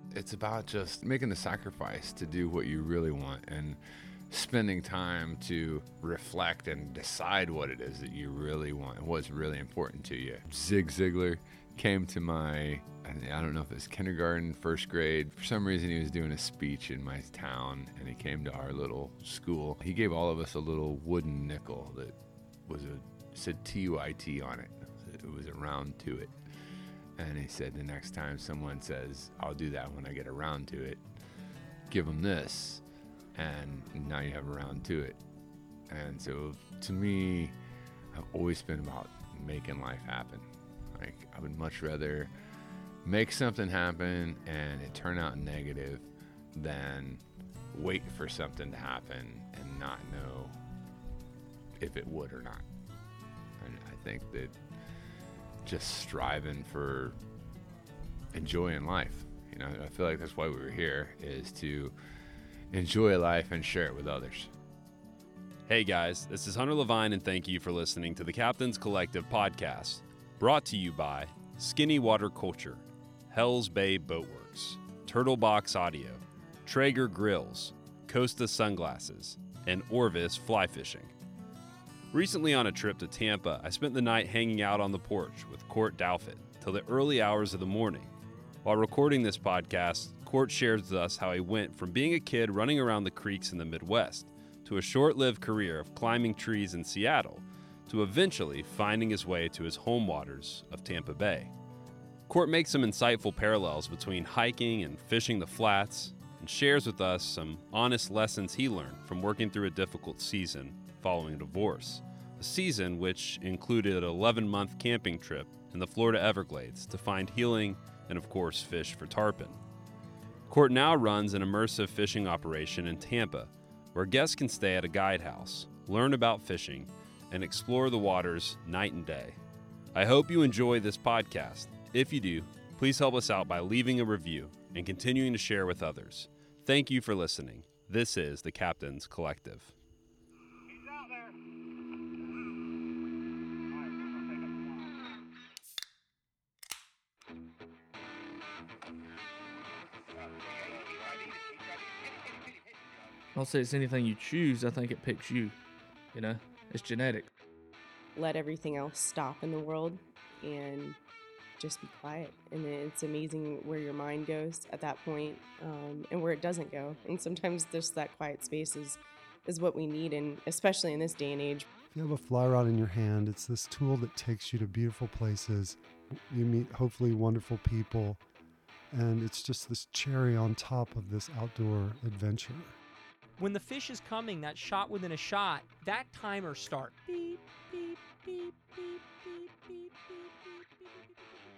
it's about just making the sacrifice to do what you really want and spending time to reflect and decide what it is that you really want and what's really important to you. Zig Ziglar came to I don't know if it was kindergarten, first grade. For some reason, he was doing a speech in my town, and he came to our little school. He gave all of us a little wooden nickel that said TYT on it. It was around to it. And he said, the next time someone says, I'll do that when I get around to it, give them this. And now you have around to it. And so to me, I've always been about making life happen. Like, I would much rather make something happen and it turn out negative than wait for something to happen and not know if it would or not. And I think that just striving for enjoying life, I feel like that's why we were here, is to enjoy life and share it with others. Hey guys, this is Hunter Levine, and thank you for listening to the Captain's Collective podcast, brought to you by Skinny Water Culture, Hells Bay Boatworks, Turtle Box Audio, Traeger Grills, Costa Sunglasses, and Orvis Fly Fishing. Recently on a trip to Tampa, I spent the night hanging out on the porch with Court Doufit till the early hours of the morning. While recording this podcast, Court shares with us how he went from being a kid running around the creeks in the Midwest to a short-lived career of climbing trees in Seattle to eventually finding his way to his home waters of Tampa Bay. Court makes some insightful parallels between hiking and fishing the flats and shares with us some honest lessons he learned from working through a difficult season following a divorce, a season which included an 11-month camping trip in the Florida Everglades to find healing and, of course, fish for tarpon. Court now runs an immersive fishing operation in Tampa, where guests can stay at a guide house, learn about fishing, and explore the waters night and day. I hope you enjoy this podcast. If you do, please help us out by leaving a review and continuing to share with others. Thank you for listening. This is the Captain's Collective. He's out there. I'll say it's anything you choose, I think it picks you. It's genetic. Let everything else stop in the world and just be quiet. And it's amazing where your mind goes at that point, and where it doesn't go. And sometimes just that quiet space is what we need, and especially in this day and age. If you have a fly rod in your hand, it's this tool that takes you to beautiful places. You meet hopefully wonderful people, and it's just this cherry on top of this outdoor adventure. When the fish is coming, that shot within a shot, that timer starts. Beep, beep, beep, beep, beep, beep, beep, beep.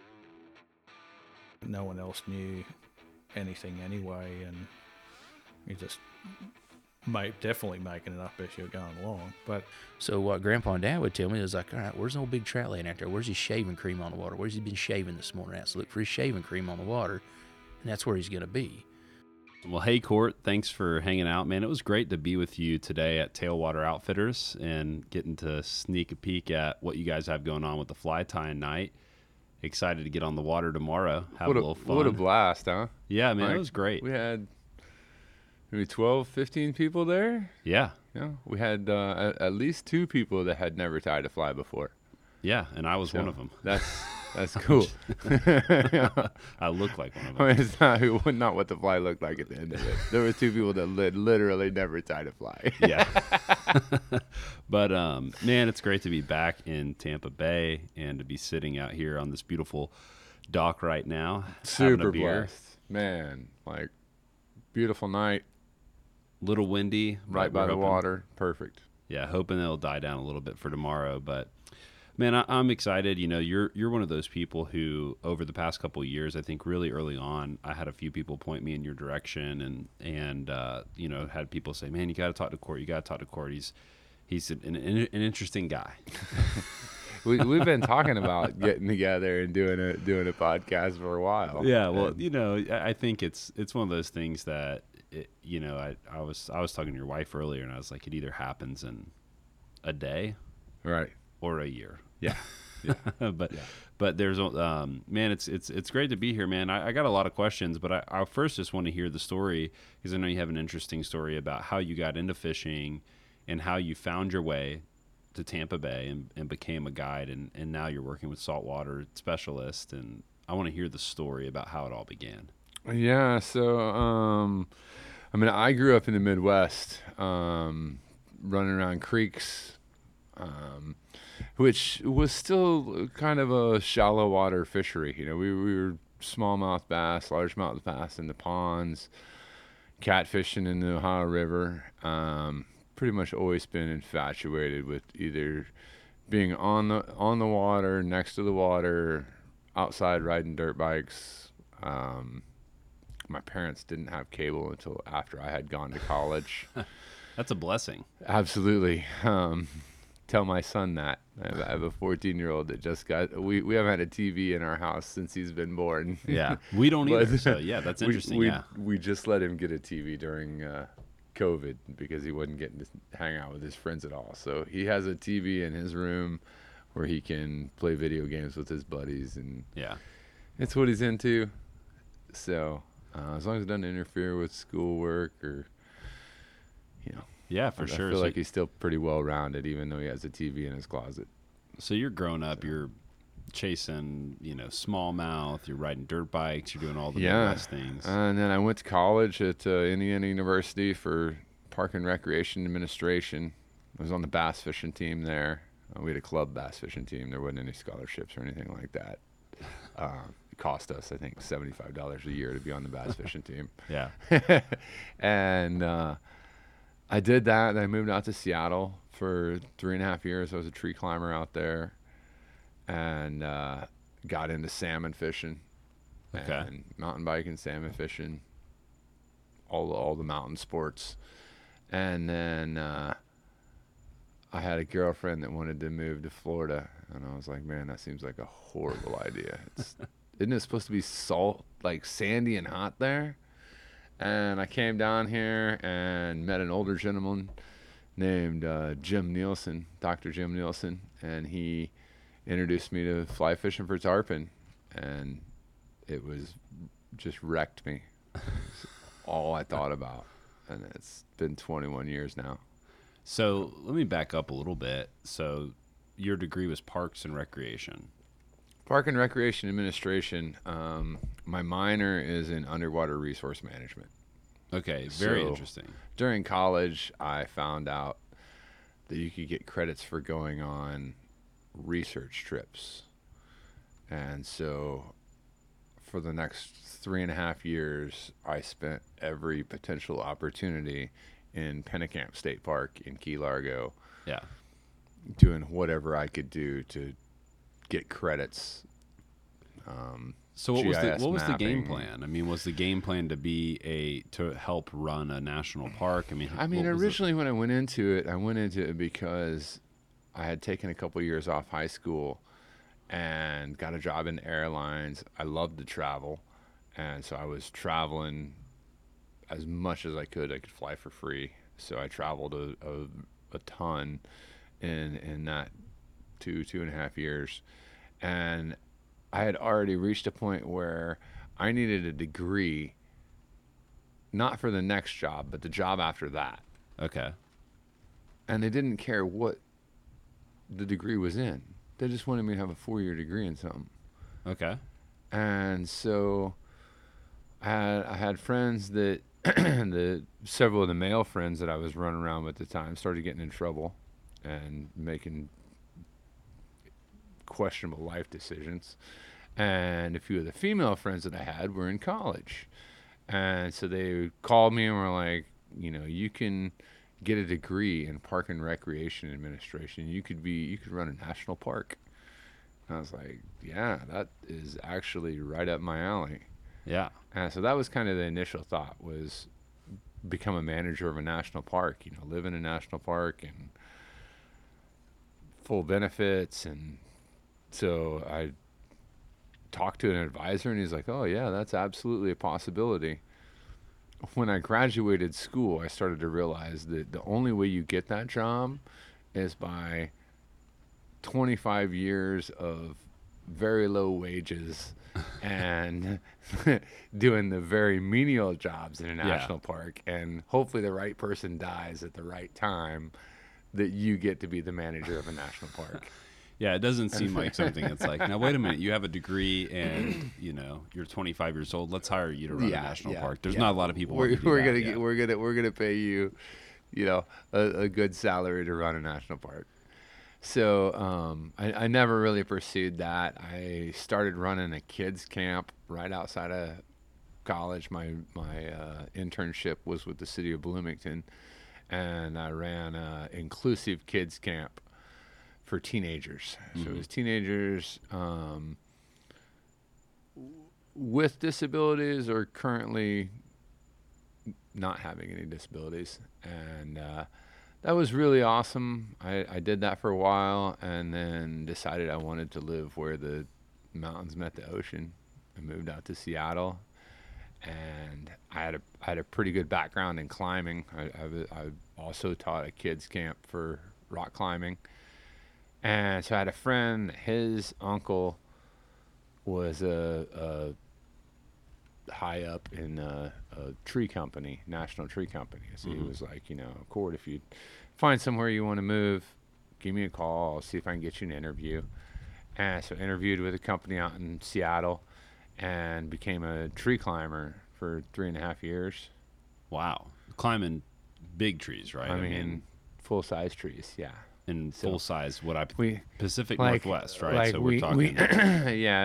No one else knew anything anyway, and you just definitely making it up as you're going along. But so what Grandpa and Dad would tell me is like, all right, where's an old big trout laying out there? Where's his shaving cream on the water? Where's he been shaving this morning at? So look for his shaving cream on the water, and that's where he's going to be. Well, hey, Court, thanks for hanging out, man. It was great to be with you today at Tailwater Outfitters and getting to sneak a peek at what you guys have going on with the fly tying night. Excited to get on the water tomorrow, have a little fun. What a blast, huh? Yeah, man, it was great. We had maybe 12, 15 people there. Yeah. Yeah, we had at least 2 people that had never tied a fly before. Yeah, and I was one of them. That's cool. I look like one of them. I mean, it's not what the fly looked like at the end of it. There were 2 people that literally never tied a fly. Yeah. But, man, it's great to be back in Tampa Bay and to be sitting out here on this beautiful dock right now. Super blessed. Man, like, beautiful night. Little windy. Right by the water. Perfect. Yeah, hoping it'll die down a little bit for tomorrow, but... Man, I'm excited. You're one of those people who, over the past couple of years, I think really early on, I had a few people point me in your direction, and had people say, "Man, you got to talk to Court. You got to talk to Court. He's an interesting guy." We've been talking about getting together and doing a podcast for a while. Yeah, well, I think it's one of those things that I was talking to your wife earlier, and I was like, it either happens in a day, right, or a year. Yeah. But there's man, it's great to be here, man. I got a lot of questions, but I first just want to hear the story, because I know you have an interesting story about how you got into fishing and how you found your way to Tampa Bay and became a guide, and now you're working with saltwater specialist, and I want to hear the story about how it all began. Yeah, so I mean, I grew up in the Midwest, running around creeks, which was still kind of a shallow water fishery. You know, we were smallmouth bass, largemouth bass in the ponds, catfishing in the Ohio River. Pretty much always been infatuated with either being on the water, next to the water, outside riding dirt bikes. My parents didn't have cable until after I had gone to college. That's a blessing. Absolutely. Tell my son that. I have a 14-year-old that just got. We haven't had a TV in our house since he's been born. Yeah, we don't either. So yeah, that's interesting. We just let him get a TV during COVID because he wasn't getting to hang out with his friends at all. So he has a TV in his room where he can play video games with his buddies, and it's what he's into. So as long as it doesn't interfere with schoolwork or, you know. Yeah, for sure. I feel like he's still pretty well-rounded, even though he has a TV in his closet. So you're growing up, you're chasing, smallmouth, you're riding dirt bikes, you're doing all the Midwest things. And then I went to college at Indiana University for Park and Recreation Administration. I was on the bass fishing team there. We had a club bass fishing team. There wasn't any scholarships or anything like that. It cost us, I think, $75 a year to be on the bass fishing team. Yeah. And I did that, and I moved out to Seattle for 3.5 years. I was a tree climber out there, and got into salmon fishing, and mountain biking, salmon fishing, all the mountain sports. And then I had a girlfriend that wanted to move to Florida, and I was like, man, that seems like a horrible idea. Isn't it supposed to be sandy and hot there? And I came down here and met an older gentleman named Jim Nielsen, Dr. Jim Nielsen, and he introduced me to fly fishing for tarpon, and it was just wrecked me. It's all I thought about, and it's been 21 years now. So let me back up a little bit. So your degree was Parks and Recreation. Park and Recreation Administration. My minor is in underwater resource management. Okay, very interesting. During college, I found out that you could get credits for going on research trips. And so for the next 3.5 years, I spent every potential opportunity in Pennicamp State Park in Key Largo. Yeah. Doing whatever I could do to get credits. So what was the game plan? I mean, was the game plan to help run a national park? I mean, originally when I went into it because I had taken a couple years off high school and got a job in airlines. I loved to travel, and so I was traveling as much as I could. I could fly for free, so I traveled a ton in that 2.5 years, and I had already reached a point where I needed a degree, not for the next job, but the job after that. Okay. And they didn't care what the degree was in. They just wanted me to have a 4-year degree in something. Okay. And so I had friends that several of the male friends that I was running around with at the time started getting in trouble and making questionable life decisions, and a few of the female friends that I had were in college, and so they called me and were like, you can get a degree in Park and Recreation Administration. You could run a national park. And I was like, yeah, that is actually right up my alley. Yeah. And so that was kind of the initial thought, was become a manager of a national park, live in a national park and full benefits. And so I talked to an advisor, and he's like, oh yeah, that's absolutely a possibility. When I graduated school, I started to realize that the only way you get that job is by 25 years of very low wages and doing the very menial jobs in a national park, and hopefully the right person dies at the right time that you get to be the manager of a national park. Yeah, it doesn't seem like something that's like, now wait a minute, you have a degree and you're 25 years old. Let's hire you to run a national park. There's not a lot of people. We're gonna pay you, a good salary to run a national park. So I never really pursued that. I started running a kids camp right outside of college. My internship was with the city of Bloomington, and I ran a inclusive kids camp for teenagers. So it was teenagers with disabilities or currently not having any disabilities, and that was really awesome. I did that for a while, and then decided I wanted to live where the mountains met the ocean. I moved out to Seattle, and I had a pretty good background in climbing. I also taught a kids camp for rock climbing, and so I had a friend. His uncle was a high up in a tree company, national tree company. So he was like, Cord, if you find somewhere you want to move, give me a call. I'll see if I can get you an interview. And so interviewed with a company out in Seattle and became a tree climber for 3.5 years. Wow. Climbing big trees, right? I mean full-size trees, yeah. And So full-size, Pacific like- Northwest, right? like So we- we're talking. yeah,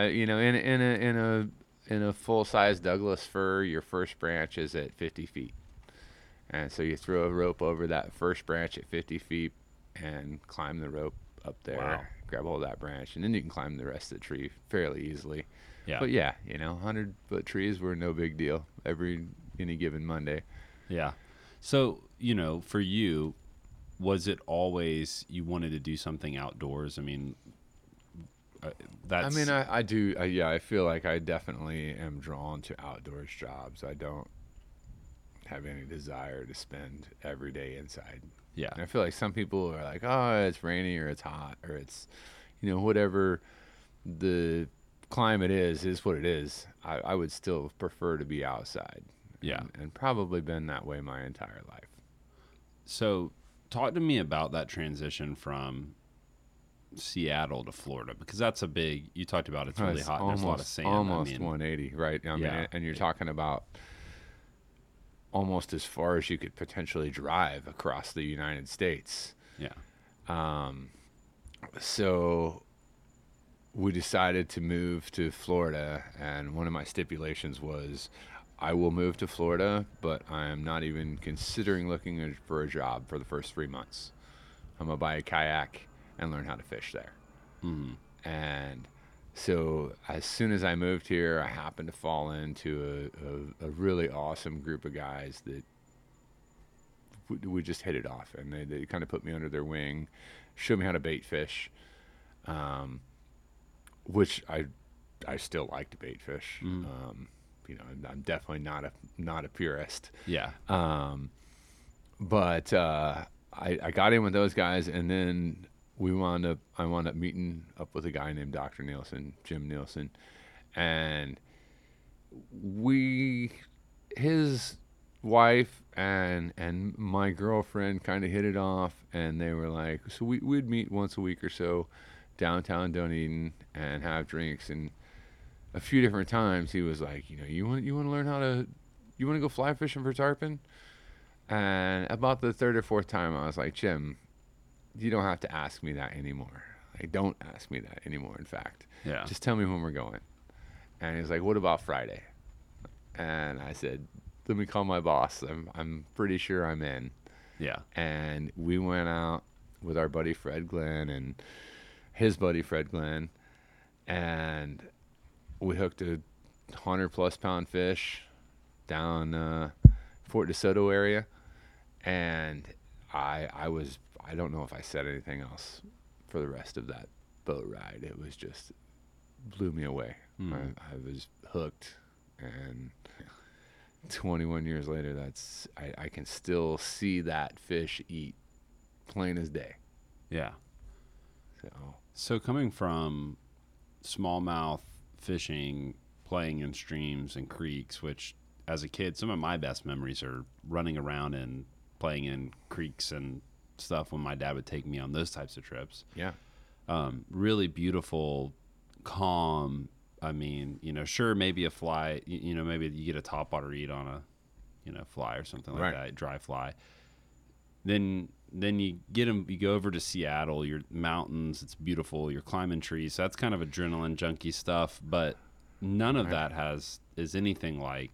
in a full-size Douglas fir, your first branch is at 50 feet. And so you throw a rope over that first branch at 50 feet and climb the rope up there, Wow. grab hold of that branch, and then you can climb the rest of the tree fairly easily. Yeah. But 100-foot trees were no big deal any given Monday. Yeah. So, for you, was it always you wanted to do something outdoors? I mean, that's... I do. I feel like I definitely am drawn to outdoors jobs. I don't have any desire to spend every day inside. Yeah. And I feel like some people are like, oh, it's rainy or it's hot or it's, whatever the climate is what it is. I would still prefer to be outside. Yeah. And probably been that way my entire life. So talk to me about that transition from Seattle to Florida, because that's a big, you talked about it's really hot and there's a lot of sand. Almost 180, right? I mean, and you're talking about almost as far as you could potentially drive across the United States. Yeah. So we decided to move to Florida, and one of my stipulations was I will move to Florida, but I am not even considering looking for a job for the first 3 months. I'm going to buy a kayak and learn how to fish there. And so as soon as I moved here, I happened to fall into a really awesome group of guys that we just hit it off, and they kind of put me under their wing, showed me how to bait fish, which I still like to bait fish. I'm definitely not a purist. Yeah. But I got in with those guys, and then I wound up meeting up with a guy named Dr. Nielsen, Jim Nielsen, and his wife and my girlfriend kind of hit it off, and they were like, so we'd meet once a week or so downtown Dunedin and have drinks. And a few different times he was like, you want to learn you want to go fly fishing for tarpon? And about the third or fourth time I was like, Jim, you don't have to ask me that anymore. Like, don't ask me that anymore, in fact. Yeah. Just tell me when we're going. And he's like, what about Friday? And I said, let me call my boss. I'm pretty sure I'm in. Yeah. And we went out with our buddy Fred Glenn and his buddy Fred Glenn, and we hooked a 100+ pound fish down Fort DeSoto area, and I don't know if I said anything else for the rest of that boat ride. It was just blew me away. I was hooked, and 21 years later, I can still see that fish eat plain as day. Yeah. So coming from smallmouth fishing, playing in streams and creeks, which as a kid, some of my best memories are running around and playing in creeks and stuff when my dad would take me on those types of trips. Yeah. Really beautiful, calm. I mean, sure, maybe a fly, maybe you get a topwater eat on a, fly or something like Right. that, dry fly. Then you get them, you go over to Seattle, your mountains, it's beautiful, you're climbing trees. So that's kind of adrenaline junkie stuff, but none of that is anything like,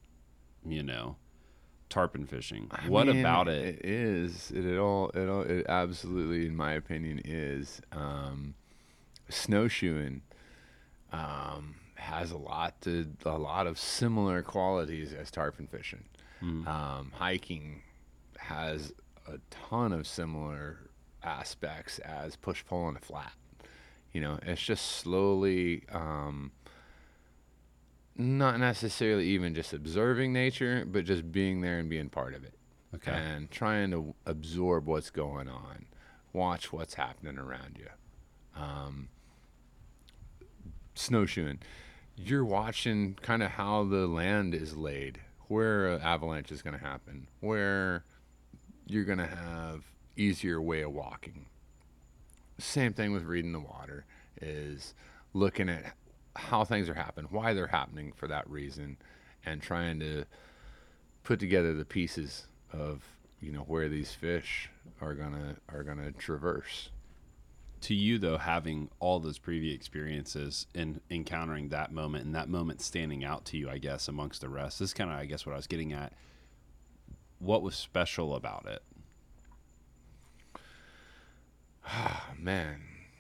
tarpon fishing. What about it? It is. It absolutely, in my opinion, is. Snowshoeing has a lot of similar qualities as tarpon fishing. Hiking has a ton of similar aspects as push pull on a flat. It's just slowly, not necessarily even just observing nature, but just being there and being part of it. Okay. And trying to absorb what's going on, watch what's happening around you. Snowshoeing, you're watching kind of how the land is laid, where an avalanche is going to happen, where you're going to have easier way of walking. Same thing with reading the water, is looking at how things are happening, why they're happening for that reason, and trying to put together the pieces of where these fish are gonna traverse. To you, though, having all those previous experiences and encountering that moment and that moment standing out to you, I guess, amongst the rest, this is kind of, I guess, what I was getting at. What was special about it? Man,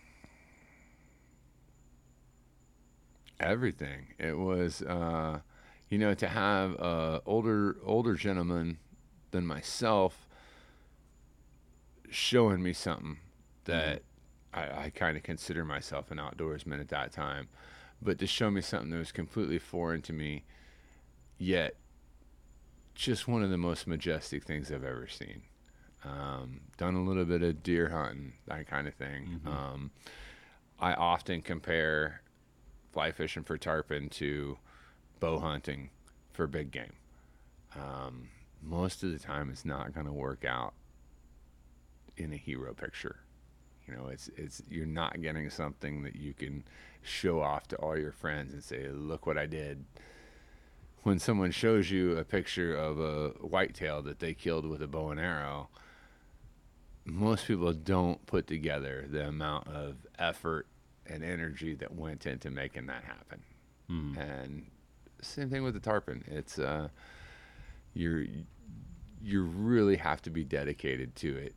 everything. It was, to have older gentleman than myself showing me something that I kind of consider myself an outdoorsman at that time, but to show me something that was completely foreign to me, yet just one of the most majestic things I've ever seen. Done a little bit of deer hunting, that kind of thing. I often compare fly fishing for tarpon to bow hunting for big game. Most of the time it's not going to work out in a hero picture. It's you're not getting something that you can show off to all your friends and say, look what I did. When someone shows you a picture of a whitetail that they killed with a bow and arrow, most people don't put together the amount of effort and energy that went into making that happen. And same thing with the tarpon. It's you really have to be dedicated to it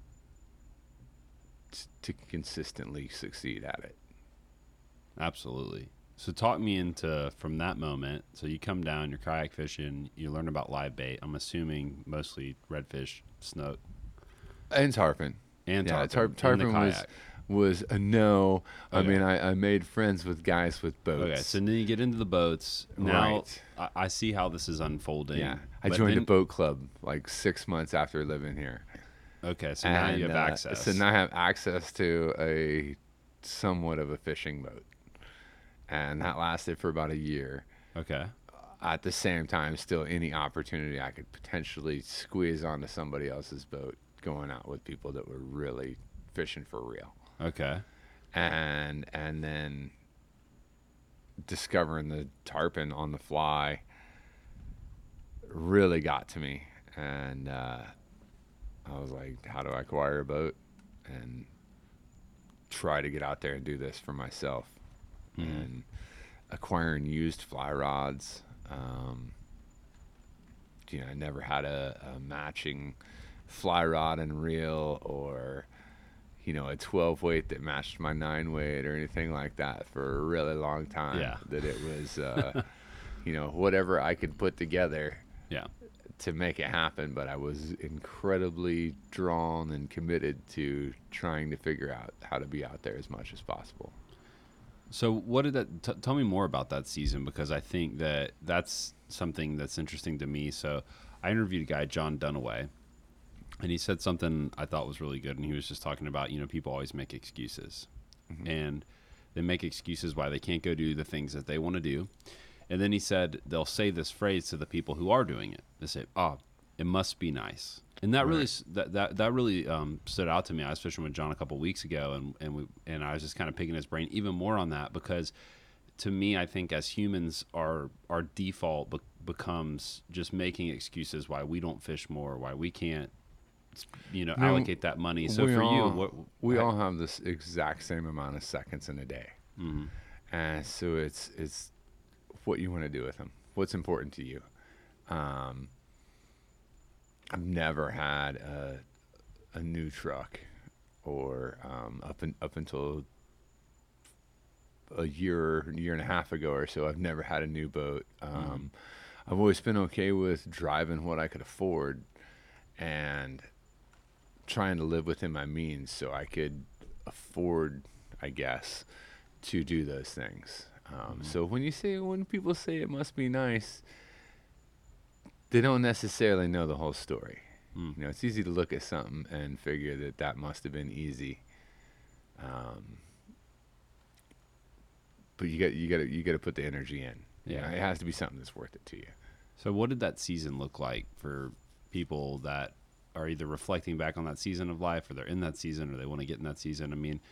to consistently succeed at it. Absolutely. So talk me into, from that moment, so you come down, you're kayak fishing, you learn about live bait. I'm assuming mostly redfish, snook. And tarpon. And yeah, tarpon. Tarpon was a no. Okay. I mean, I made friends with guys with boats. Okay, so then you get into the boats. Now, Right. I see how this is unfolding. Yeah, I but joined then- a boat club like 6 months after living here. Okay, so now you have access. So now I have access to a somewhat of a fishing boat. And that lasted for about a year. Okay. At the same time, still any opportunity I could potentially squeeze onto somebody else's boat, going out with people that were really fishing for real. Okay. And then discovering the tarpon on the fly really got to me. And I was like, how do I acquire a boat and try to get out there and do this for myself? And acquiring used fly rods. I never had a matching fly rod and reel, or a 12 weight that matched my 9 weight or anything like that for a really long time. Yeah. That it was whatever I could put together Yeah. to make it happen. But I was incredibly drawn and committed to trying to figure out how to be out there as much as possible. So what did that tell me more about that season, because I think that's something that's interesting to me. So I interviewed a guy, John Dunaway, and he said something I thought was really good, and he was just talking about, people always make excuses. And They make excuses why they can't go do the things that they want to do. And then he said they'll say this phrase to the people who are doing it. They say, "Oh, it must be nice." And that really that really stood out to me. I was fishing with John a couple weeks ago, and I was just kind of picking his brain even more on that, because to me, I think as humans, our default becomes just making excuses why we don't fish more, why we can't, allocate that money. So for you, we all have this exact same amount of seconds in a day, and so it's what you want to do with them, what's important to you. I've never had a new truck, or up until a year and a half ago or so, I've never had a new boat. I've always been okay with driving what I could afford and trying to live within my means so I could afford, I guess, to do those things. So when people say it must be nice, they don't necessarily know the whole story. It's easy to look at something and figure that must have been easy. But you got to put the energy in. Yeah. It has to be something that's worth it to you. So what did that season look like for people that are either reflecting back on that season of life, or they're in that season, or they want to get in that season? I mean,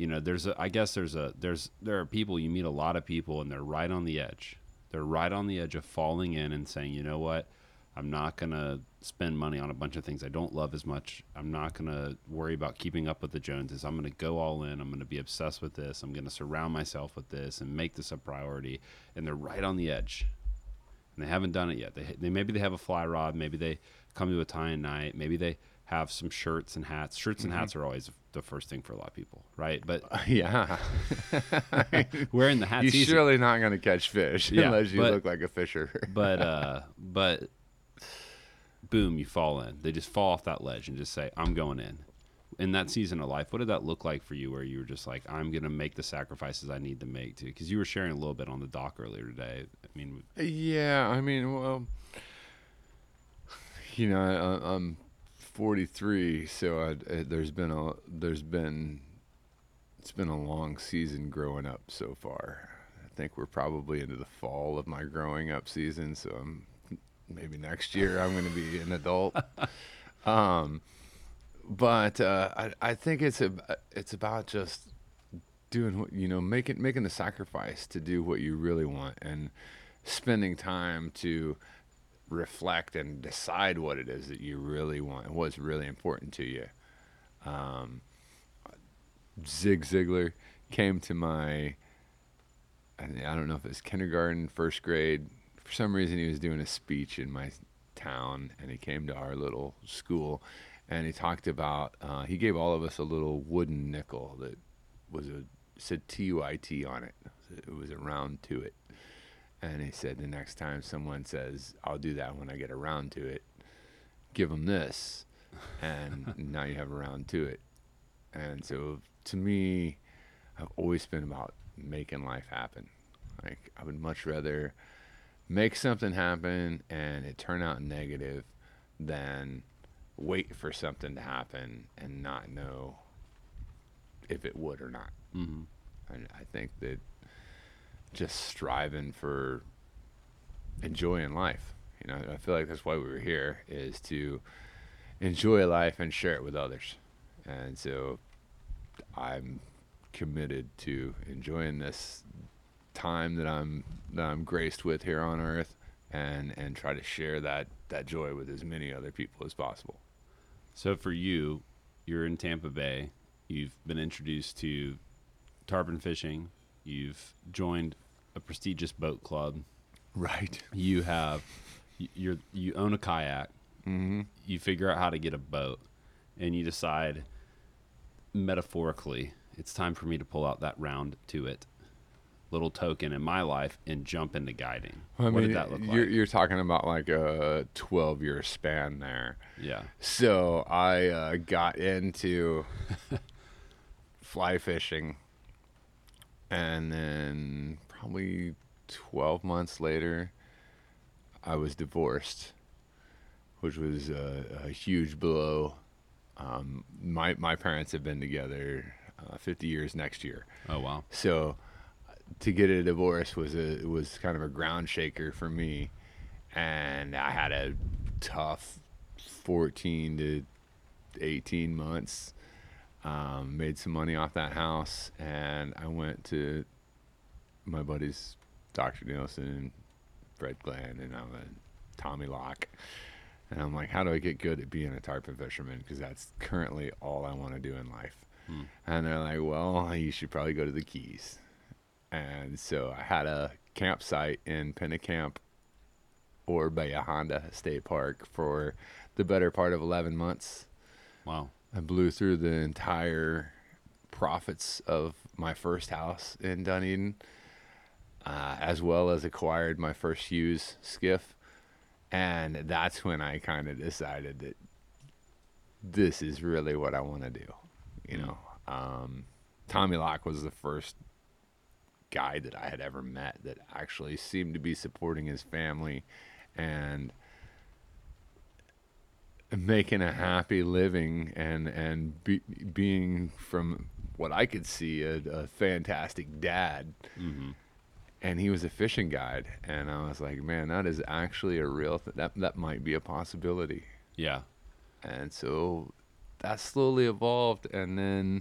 there are people, you meet a lot of people, and they're right on the edge. They're right on the edge of falling in and saying, you know what? I'm not going to spend money on a bunch of things I don't love as much. I'm not going to worry about keeping up with the Joneses. I'm going to go all in. I'm going to be obsessed with this. I'm going to surround myself with this and make this a priority. And they're right on the edge. And they haven't done it yet. Maybe they have a fly rod. Maybe they come to a tie-in night. Maybe they have some shirts and hats. Shirts and hats are always the first thing for a lot of people, right? But yeah, wearing the hat's you're surely not going to catch fish unless you look like a fisher. but boom, you fall in. They just fall off that ledge and just say, I'm going in. In that season of life, what did that look like for you, where you were just like, I'm going to make the sacrifices I need to make to? Because you were sharing a little bit on the dock earlier today. Well, I'm 43, so it's been a long season growing up so far. I think we're probably into the fall of my growing up season, so maybe next year I'm going to be an adult. But I think it's about just doing making the sacrifice to do what you really want, and spending time to reflect and decide what it is that you really want and what's really important to you. Zig Ziglar came to my, I don't know if it's kindergarten, first grade. For some reason, he was doing a speech in my town, and he came to our little school, and he talked about, he gave all of us a little wooden nickel that said TUIT on it. It was around to it. And he said, the next time someone says, I'll do that when I get around to it, give them this. And now you have around to it. And so to me, I've always been about making life happen. Like, I would much rather make something happen and it turn out negative than wait for something to happen and not know if it would or not. Mm-hmm. And I think that just striving for enjoying life, I feel like that's why we were here, is to enjoy life and share it with others. And so I'm committed to enjoying this time that I'm graced with here on earth, and try to share that joy with as many other people as possible. So for you, you're in Tampa Bay. You've been introduced to tarpon fishing. You've joined a prestigious boat club. Right. You own a kayak. Mm-hmm. You figure out how to get a boat, and you decide, metaphorically, it's time for me to pull out that round to it little token in my life and jump into guiding. What did that look like? You're talking about like a 12-year span there. Yeah. So I got into fly fishing, and then probably 12 months later, I was divorced, which was a huge blow. My parents had been together 50 years next year. Oh, wow. So to get a divorce was kind of a ground shaker for me, and I had a tough 14 to 18 months. Made some money off that house, and I went to my buddies, Dr. Nielsen, Fred Glenn, and Tommy Locke. And I'm like, how do I get good at being a tarpon fisherman? Because that's currently all I want to do in life. And they're like, well, you should probably go to the Keys. And so I had a campsite in Pennicamp or Bahia Honda State Park for the better part of 11 months. Wow. I blew through the entire profits of my first house in Dunedin, as well as acquired my first Hughes skiff. And that's when I kind of decided that this is really what I want to do. You know, Tommy Locke was the first guy that I had ever met that actually seemed to be supporting his family and making a happy living and being, from what I could see, a fantastic dad. And he was a fishing guide, and I was like, man, that is actually a real that might be a possibility. Yeah. And so that slowly evolved, and then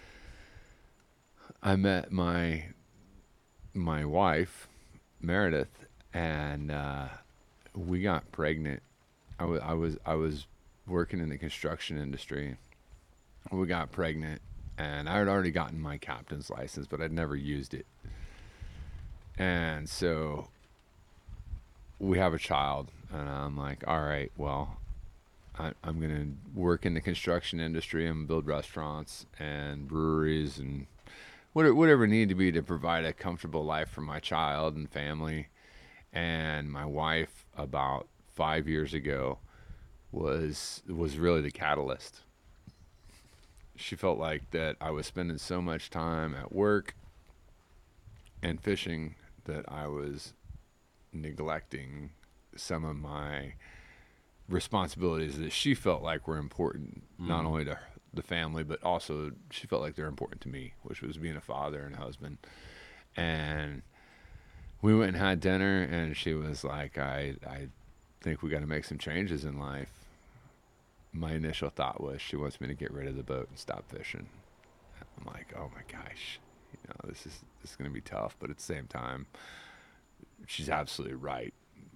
I met my wife, Meredith, and we got pregnant. I was working in the construction industry. We got pregnant, and I had already gotten my captain's license, but I'd never used it. And so we have a child, and I'm like, all right, well, I'm going to work in the construction industry and build restaurants and breweries and whatever need to be to provide a comfortable life for my child and family. And my wife, about 5 years ago, was really the catalyst. She felt like that I was spending so much time at work and fishing that I was neglecting some of my responsibilities that she felt like were important, not only to the family, but also she felt like they're important to me, which was being a father and husband. And we went and had dinner, and she was like, I think we got to make some changes in life. My initial thought was she wants me to get rid of the boat and stop fishing. I'm like, oh my gosh, this is going to be tough. But at the same time, she's absolutely right.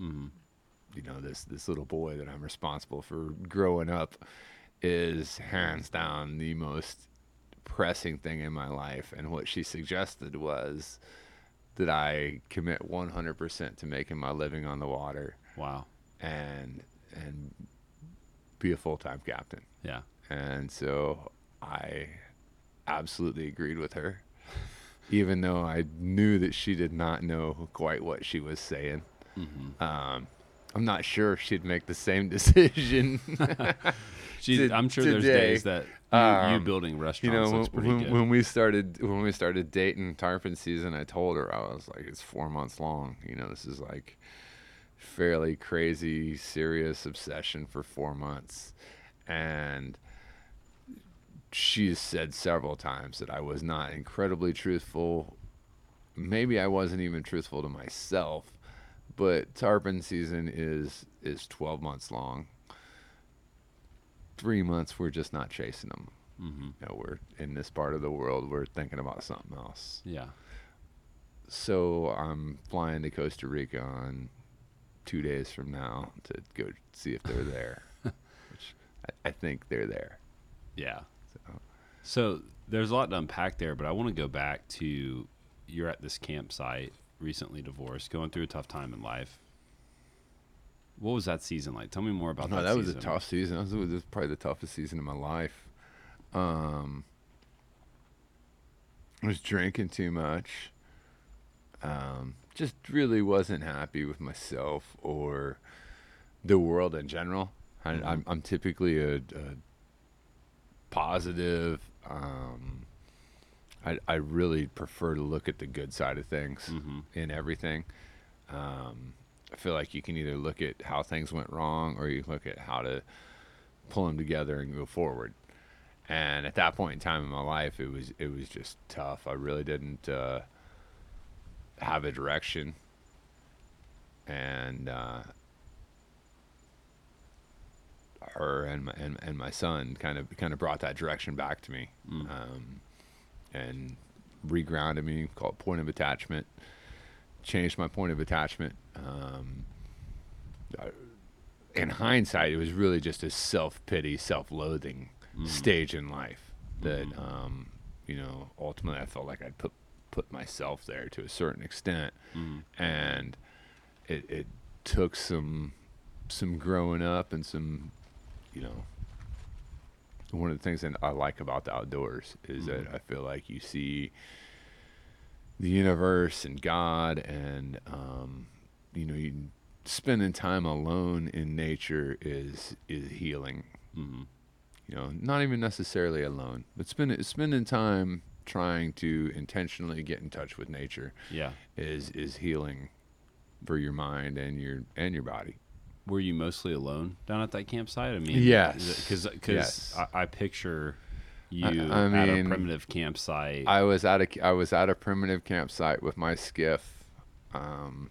This little boy that I'm responsible for growing up is hands down the most pressing thing in my life. And what she suggested was that I commit 100% to making my living on the water. Wow. And be a full-time captain. Yeah. And so I absolutely agreed with her, even though I knew that she did not know quite what she was saying. I'm not sure if she'd make the same decision. I'm sure there's days that you building restaurants looks pretty good. When we started dating tarpon season, I told her, I was like, it's 4 months long. This is like fairly crazy, serious obsession for 4 months. And she's said several times that I was not incredibly truthful. Maybe I wasn't even truthful to myself. But tarpon season is 12 months long. 3 months, we're just not chasing them. We're in this part of the world, we're thinking about something else. Yeah. So I'm flying to Costa Rica on 2 days from now to go see if they're there, which I think they're there. Yeah. So there's a lot to unpack there, but I want to go back to, you're at this campsite, recently divorced, going through a tough time in life. What was that season like? Tell me more about that season. That was a tough season. It was probably the toughest season of my life. I was drinking too much. Just really wasn't happy with myself or the world in general. I'm typically a positive. I really prefer to look at the good side of things in everything. I feel like you can either look at how things went wrong or you look at how to pull them together and go forward. And at that point in time in my life, it was just tough. I really didn't have a direction, and her and my son kind of brought that direction back to me, and regrounded me. Called point of attachment. Changed my point of attachment. In hindsight, it was really just a self-pity, self-loathing stage in life that, ultimately I felt like I'd put myself there to a certain extent. And it took some growing up and some, one of the things that I like about the outdoors is that I feel like you see the universe and God, and you spending time alone in nature is healing. Not even necessarily alone, but spending time trying to intentionally get in touch with nature is healing for your mind and your body. Were you mostly alone down at that campsite? I mean, yes, because I picture you I at a mean, primitive campsite. I was at a primitive campsite with my skiff. I'm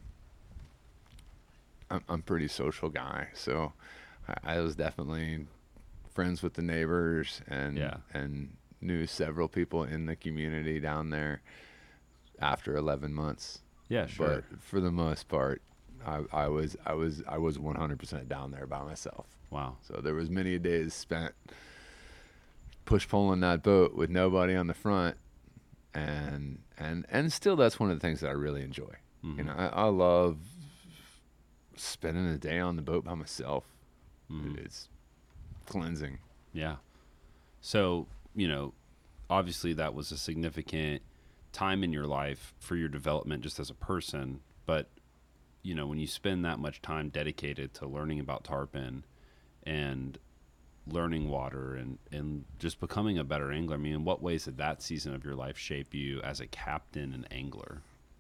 a pretty social guy, so I was definitely friends with the neighbors and knew several people in the community down there after 11 months. Yeah, sure. But for the most part, I was 100% down there by myself. Wow. So there was many days spent push-pulling that boat with nobody on the front, and still that's one of the things that I really enjoy. I love spending a day on the boat by myself. It's cleansing. Yeah. So, obviously that was a significant time in your life for your development just as a person, but when you spend that much time dedicated to learning about tarpon and learning water and just becoming a better angler, I mean, in what ways did that season of your life shape you as a captain and angler?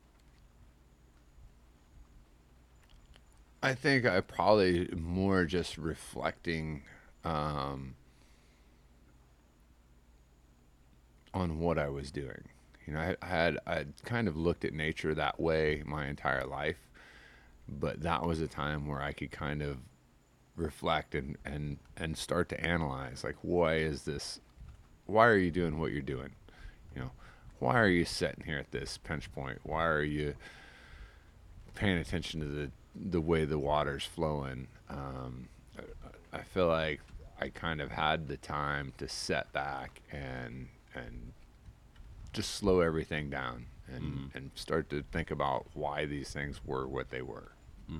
I think I probably more just reflecting on what I was doing. I'd kind of looked at nature that way my entire life, but that was a time where I could kind of reflect and start to analyze, like, why are you doing what you're doing? Why are you sitting here at this pinch point? Why are you paying attention to the way the water's flowing? I feel like I kind of had the time to set back and just slow everything down and start to think about why these things were what they were.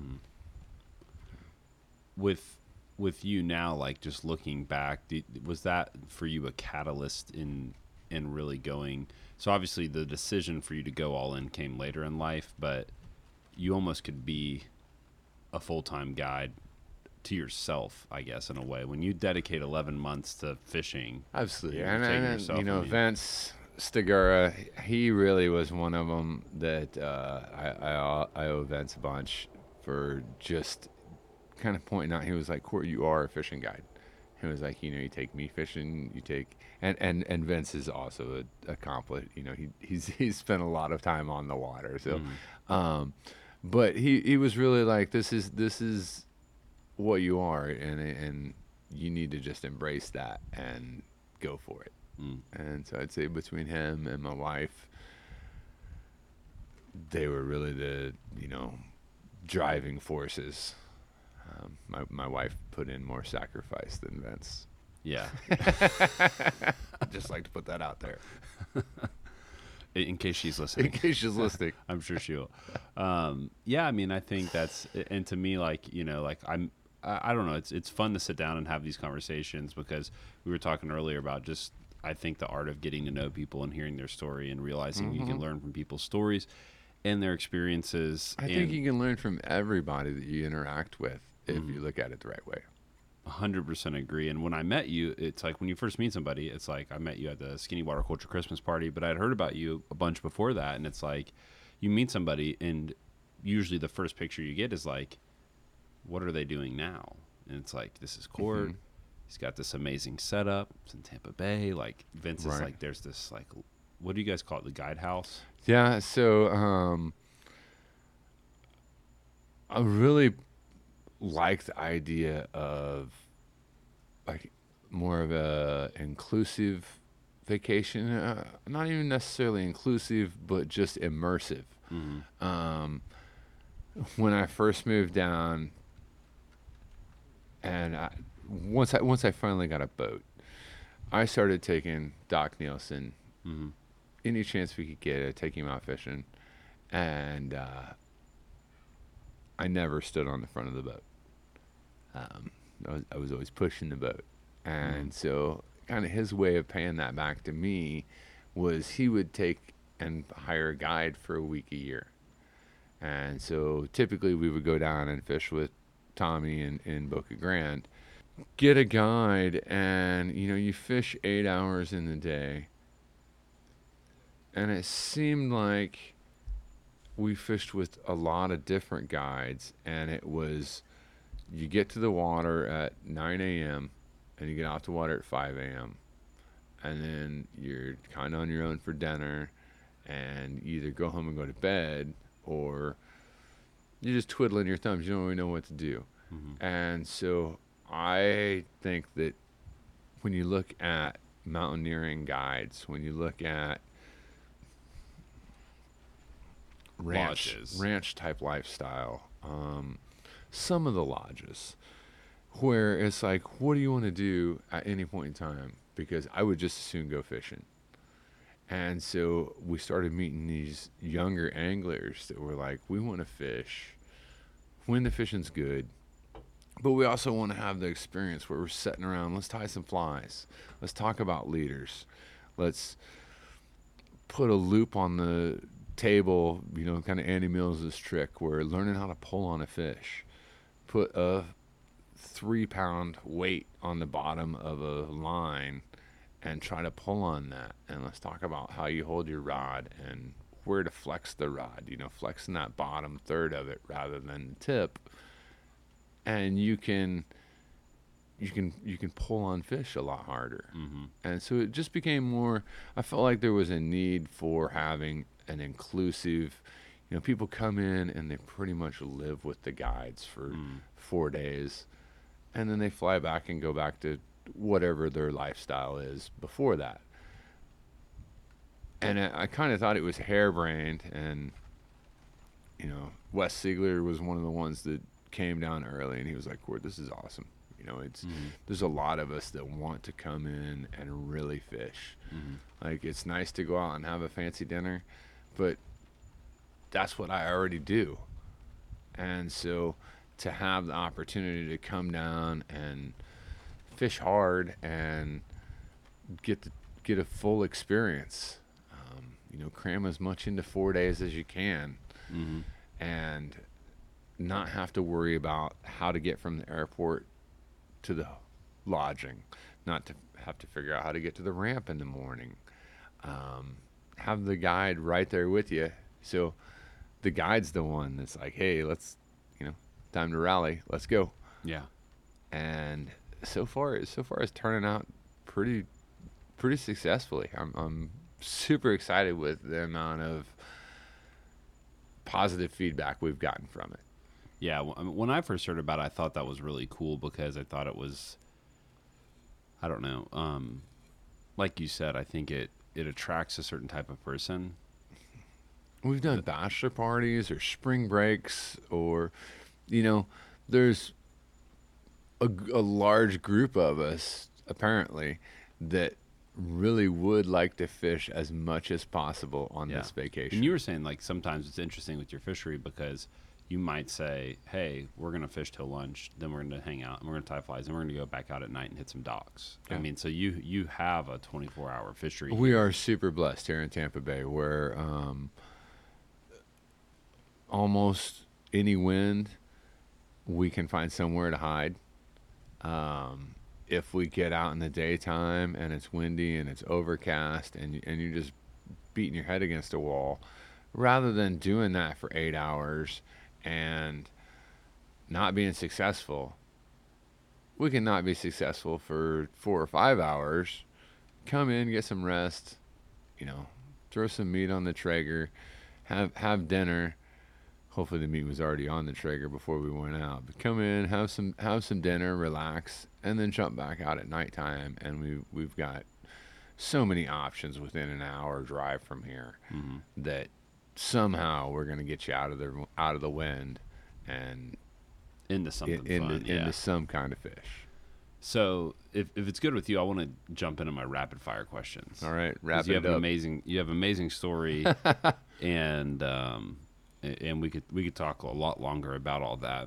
With you now, like, just looking back, was that for you a catalyst in really going? So obviously the decision for you to go all in came later in life, but you almost could be a full-time guide to yourself, I guess, in a way, when you dedicate 11 months to fishing. Absolutely. You're And taking yourself, Vince Stigura, he really was one of them that I owe Vince a bunch for just kind of pointing out. He was like, Court, you are a fishing guide. He was like, you take me fishing, you take, and Vince is also accomplished. He's spent a lot of time on the water. So, but he was really like, this is what you are, and you need to just embrace that and go for it. And so I'd say between him and my wife, they were really the driving forces. My wife put in more sacrifice than Vince. Yeah. I'd just like to put that out there. In case she's listening. In case she's listening. I'm sure she will. Yeah, I mean, I think that's, and to me, like, I don't know, it's fun to sit down and have these conversations, because we were talking earlier about just, I think, the art of getting to know people and hearing their story and realizing you can learn from people's stories and their experiences. I think you can learn from everybody that you interact with if you look at it the right way. 100% agree. And when I met you, it's like when you first meet somebody, it's like I met you at the Skinny Water Culture Christmas party, but I'd heard about you a bunch before that. And it's like you meet somebody, and usually the first picture you get is like, what are they doing now? And it's like, this is Court. He's got this amazing setup. It's in Tampa Bay. Like Vince is Right. like, there's this like, what do you guys call it? The guide house? Yeah, so I really like the idea of like more of a inclusive vacation. Not even necessarily inclusive, but just immersive. When I first moved down, and once I finally got a boat, I started taking Doc Nielsen any chance we could get, taking him out fishing, and I never stood on the front of the boat. I was always pushing the boat, and so kind of his way of paying that back to me was he would take and hire a guide for a week a year. And so typically we would go down and fish with Tommy in Boca Grande, get a guide, and you fish 8 hours in the day. And it seemed like we fished with a lot of different guides, and it was, you get to the water at 9 a.m. and you get off the water at 5 a.m. And then you're kind of on your own for dinner, and you either go home and go to bed, or you're just twiddling your thumbs. You don't really know what to do. And so I think that when you look at mountaineering guides, when you look at ranch type lifestyle, some of the lodges where it's like, what do you want to do at any point in time? Because I would just as soon go fishing. And so we started meeting these younger anglers that were like, we want to fish when the fishing's good, but we also want to have the experience where we're sitting around, let's tie some flies, let's talk about leaders, let's put a loop on the table, kind of Andy Mills' trick, where learning how to pull on a fish, put a 3-pound weight on the bottom of a line and try to pull on that. And let's talk about how you hold your rod and where to flex the rod, flexing that bottom third of it rather than the tip. And you can pull on fish a lot harder. And so it just became more, I felt like there was a need for having an inclusive, people come in and they pretty much live with the guides for 4 days, and then they fly back and go back to whatever their lifestyle is before that. And I kind of thought it was harebrained, and Wes Siegler was one of the ones that came down early, and he was like, this is awesome. There's a lot of us that want to come in and really fish. Like, it's nice to go out and have a fancy dinner, but that's what I already do. And so to have the opportunity to come down and fish hard and get a full experience, cram as much into 4 days as you can, and not have to worry about how to get from the airport to the lodging, not to have to figure out how to get to the ramp in the morning, have the guide right there with you. So the guide's the one that's like, hey, let's, time to rally, let's go. Yeah. And so far it's turning out pretty successfully. I'm super excited with the amount of positive feedback we've gotten from it. Yeah, when I first heard about it, I thought that was really cool because I thought it was, I don't know, like you said, I think it attracts a certain type of person. We've done bachelor parties or spring breaks, or, there's a large group of us, apparently, that really would like to fish as much as possible on this vacation. And you were saying, like, sometimes it's interesting with your fishery because you might say, hey, we're going to fish till lunch, then we're going to hang out, and we're going to tie flies, and we're going to go back out at night and hit some docks. Yeah. I mean, so you have a 24-hour fishery. We are super blessed here in Tampa Bay, where almost any wind, we can find somewhere to hide. If we get out in the daytime and it's windy and it's overcast and you're just beating your head against a wall, rather than doing that for 8 hours and not being successful, we can not be successful for 4 or 5 hours. Come in, get some rest, throw some meat on the Traeger, have dinner. Hopefully the meat was already on the Traeger before we went out. But come in, have some dinner, relax, and then jump back out at nighttime. And we've got so many options within an hour drive from here that somehow we're going to get you out of the wind and into something fun. Into some kind of fish. So if it's good with you, I want to jump into my rapid fire questions. All right, wrap you it have up. You have an amazing story, and we could talk a lot longer about all that.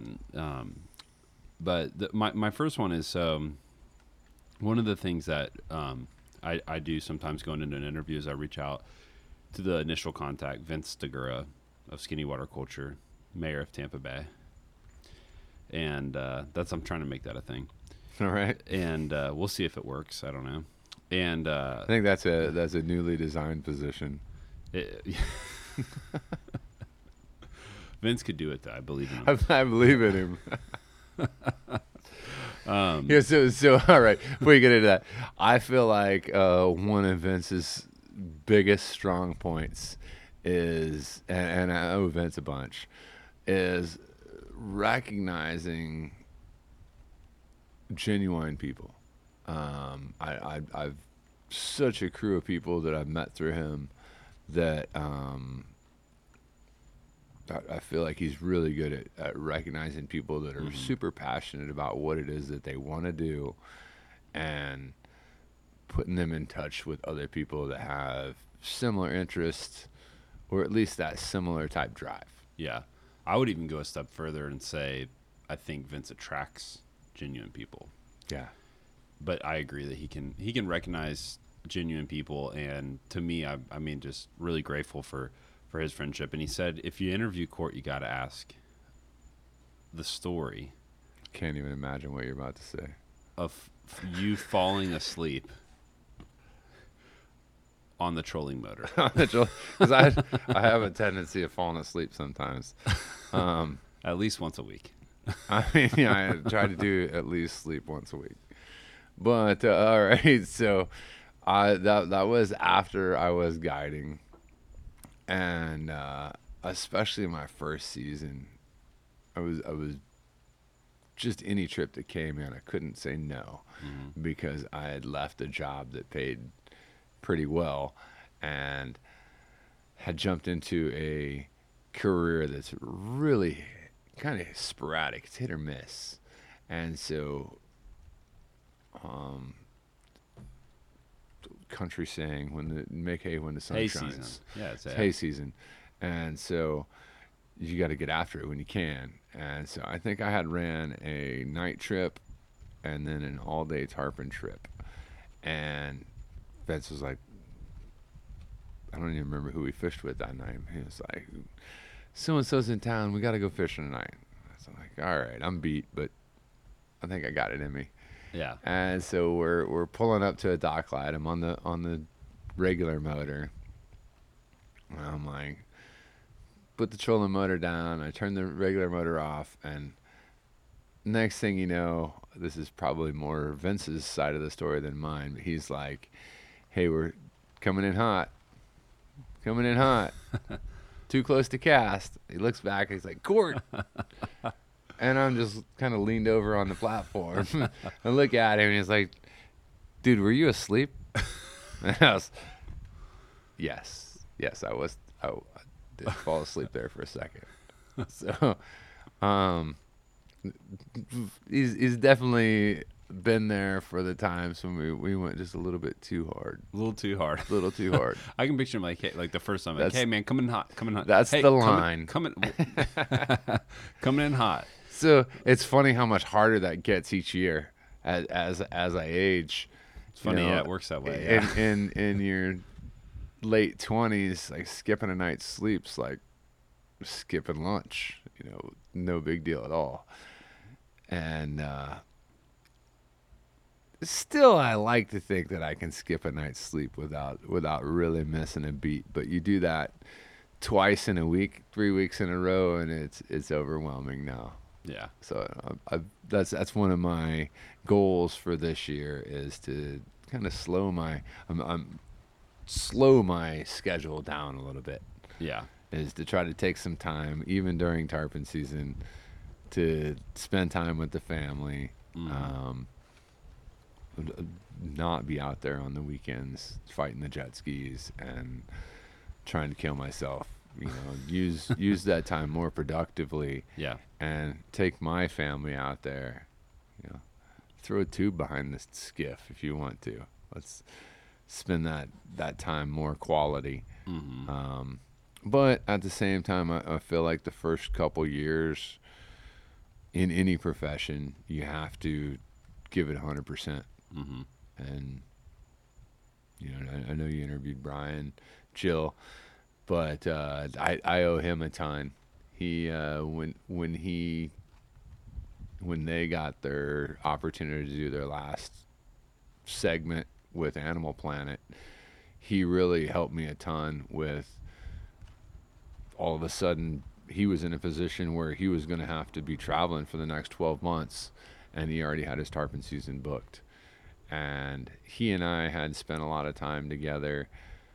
But my first one is one of the things that I do sometimes going into an interview is I reach out to the initial contact, Vince Stigura of Skinny Water Culture, mayor of Tampa Bay, and I'm trying to make that a thing. All right, and we'll see if it works. I don't know. And I think that's a newly designed position. Vince could do it, though. I believe in him. I believe in him. Yeah. So all right. Before you get into that, I feel like one of Vince's biggest strong points is, and I owe Vince a bunch, is recognizing genuine people. I've such a crew of people that I've met through him that I feel like he's really good at recognizing people that are super passionate about what it is that they want to do and putting them in touch with other people that have similar interests or at least that similar type drive. Yeah. I would even go a step further and say I think Vince attracts genuine people. Yeah. But I agree that he can recognize genuine people, and to me, I mean, just really grateful for his friendship. And he said, if you interview Court, you got to ask the story. Can't even imagine what you're about to say. Of you falling asleep on the trolling motor. Because I have a tendency of falling asleep sometimes. At least once a week. I mean, I try to do at least sleep once a week. But all right, so that was after I was guiding, and especially my first season, I was just any trip that came in, I couldn't say no because I had left a job that paid pretty well and had jumped into a career that's really kind of sporadic. It's hit or miss. And so country saying make hay when the sun hay shines. Season. Yeah, it's hay season. And so you got to get after it when you can. And so I think I had ran a night trip and then an all-day tarpon trip. And Vince was like, I don't even remember who we fished with that night. He was like, so-and-so's in town. We got to go fishing tonight. So I'm like, all right, I'm beat, but I think I got it in me. Yeah. And so we're pulling up to a dock light. I'm on the regular motor. And I'm like, put the trolling motor down. I turn the regular motor off, and next thing you know, this is probably more Vince's side of the story than mine. But he's like, "Hey, we're coming in hot. Coming in hot. Too close to cast." He looks back and he's like, "Court." And I'm just kind of leaned over on the platform. I look at him and he's like, "Dude, were you asleep?" And I was, yes, I was. I did fall asleep there for a second. So, he's definitely been there for the times when we went just a little bit too hard. A little too hard. I can picture him like, hey, like the first time, like, hey man, coming hot. That's hey, the line. Coming in hot. So it's funny how much harder that gets each year as I age. It's funny, yeah, it works that way. Yeah. In your late 20s, like skipping a night's sleep's like skipping lunch. No big deal at all. And still, I like to think that I can skip a night's sleep without really missing a beat. But you do that twice in a week, 3 weeks in a row, and it's overwhelming now. Yeah. So that's one of my goals for this year is to kind of slow my slow my schedule down a little bit. Yeah. Is to try to take some time, even during tarpon season, to spend time with the family. Not be out there on the weekends fighting the jet skis and trying to kill myself. You know, use that time more productively. Yeah. And take my family out there. You know, throw a tube behind the skiff if you want to. Let's spend that time more quality. But at the same time, I feel like the first couple years in any profession, you have to give it 100%. And, you know, I know you interviewed Brian, Jill, but I owe him a ton. He when they got their opportunity to do their last segment with Animal Planet, he really helped me a ton with. All of a sudden, he was in a position where he was going to have to be traveling for the next 12 months, and he already had his tarpon season booked. And he and I had spent a lot of time together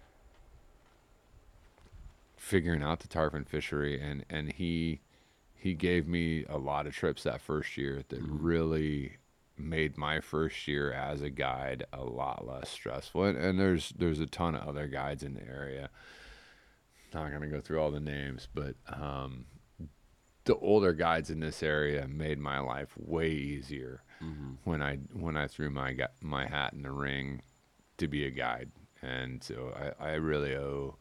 figuring out the tarpon fishery, and he gave me a lot of trips that first year that really made my first year as a guide a lot less stressful. And there's a ton of other guides in the area. Not going to go through all the names, but the older guides in this area made my life way easier when I threw my hat in the ring to be a guide. And so I really owe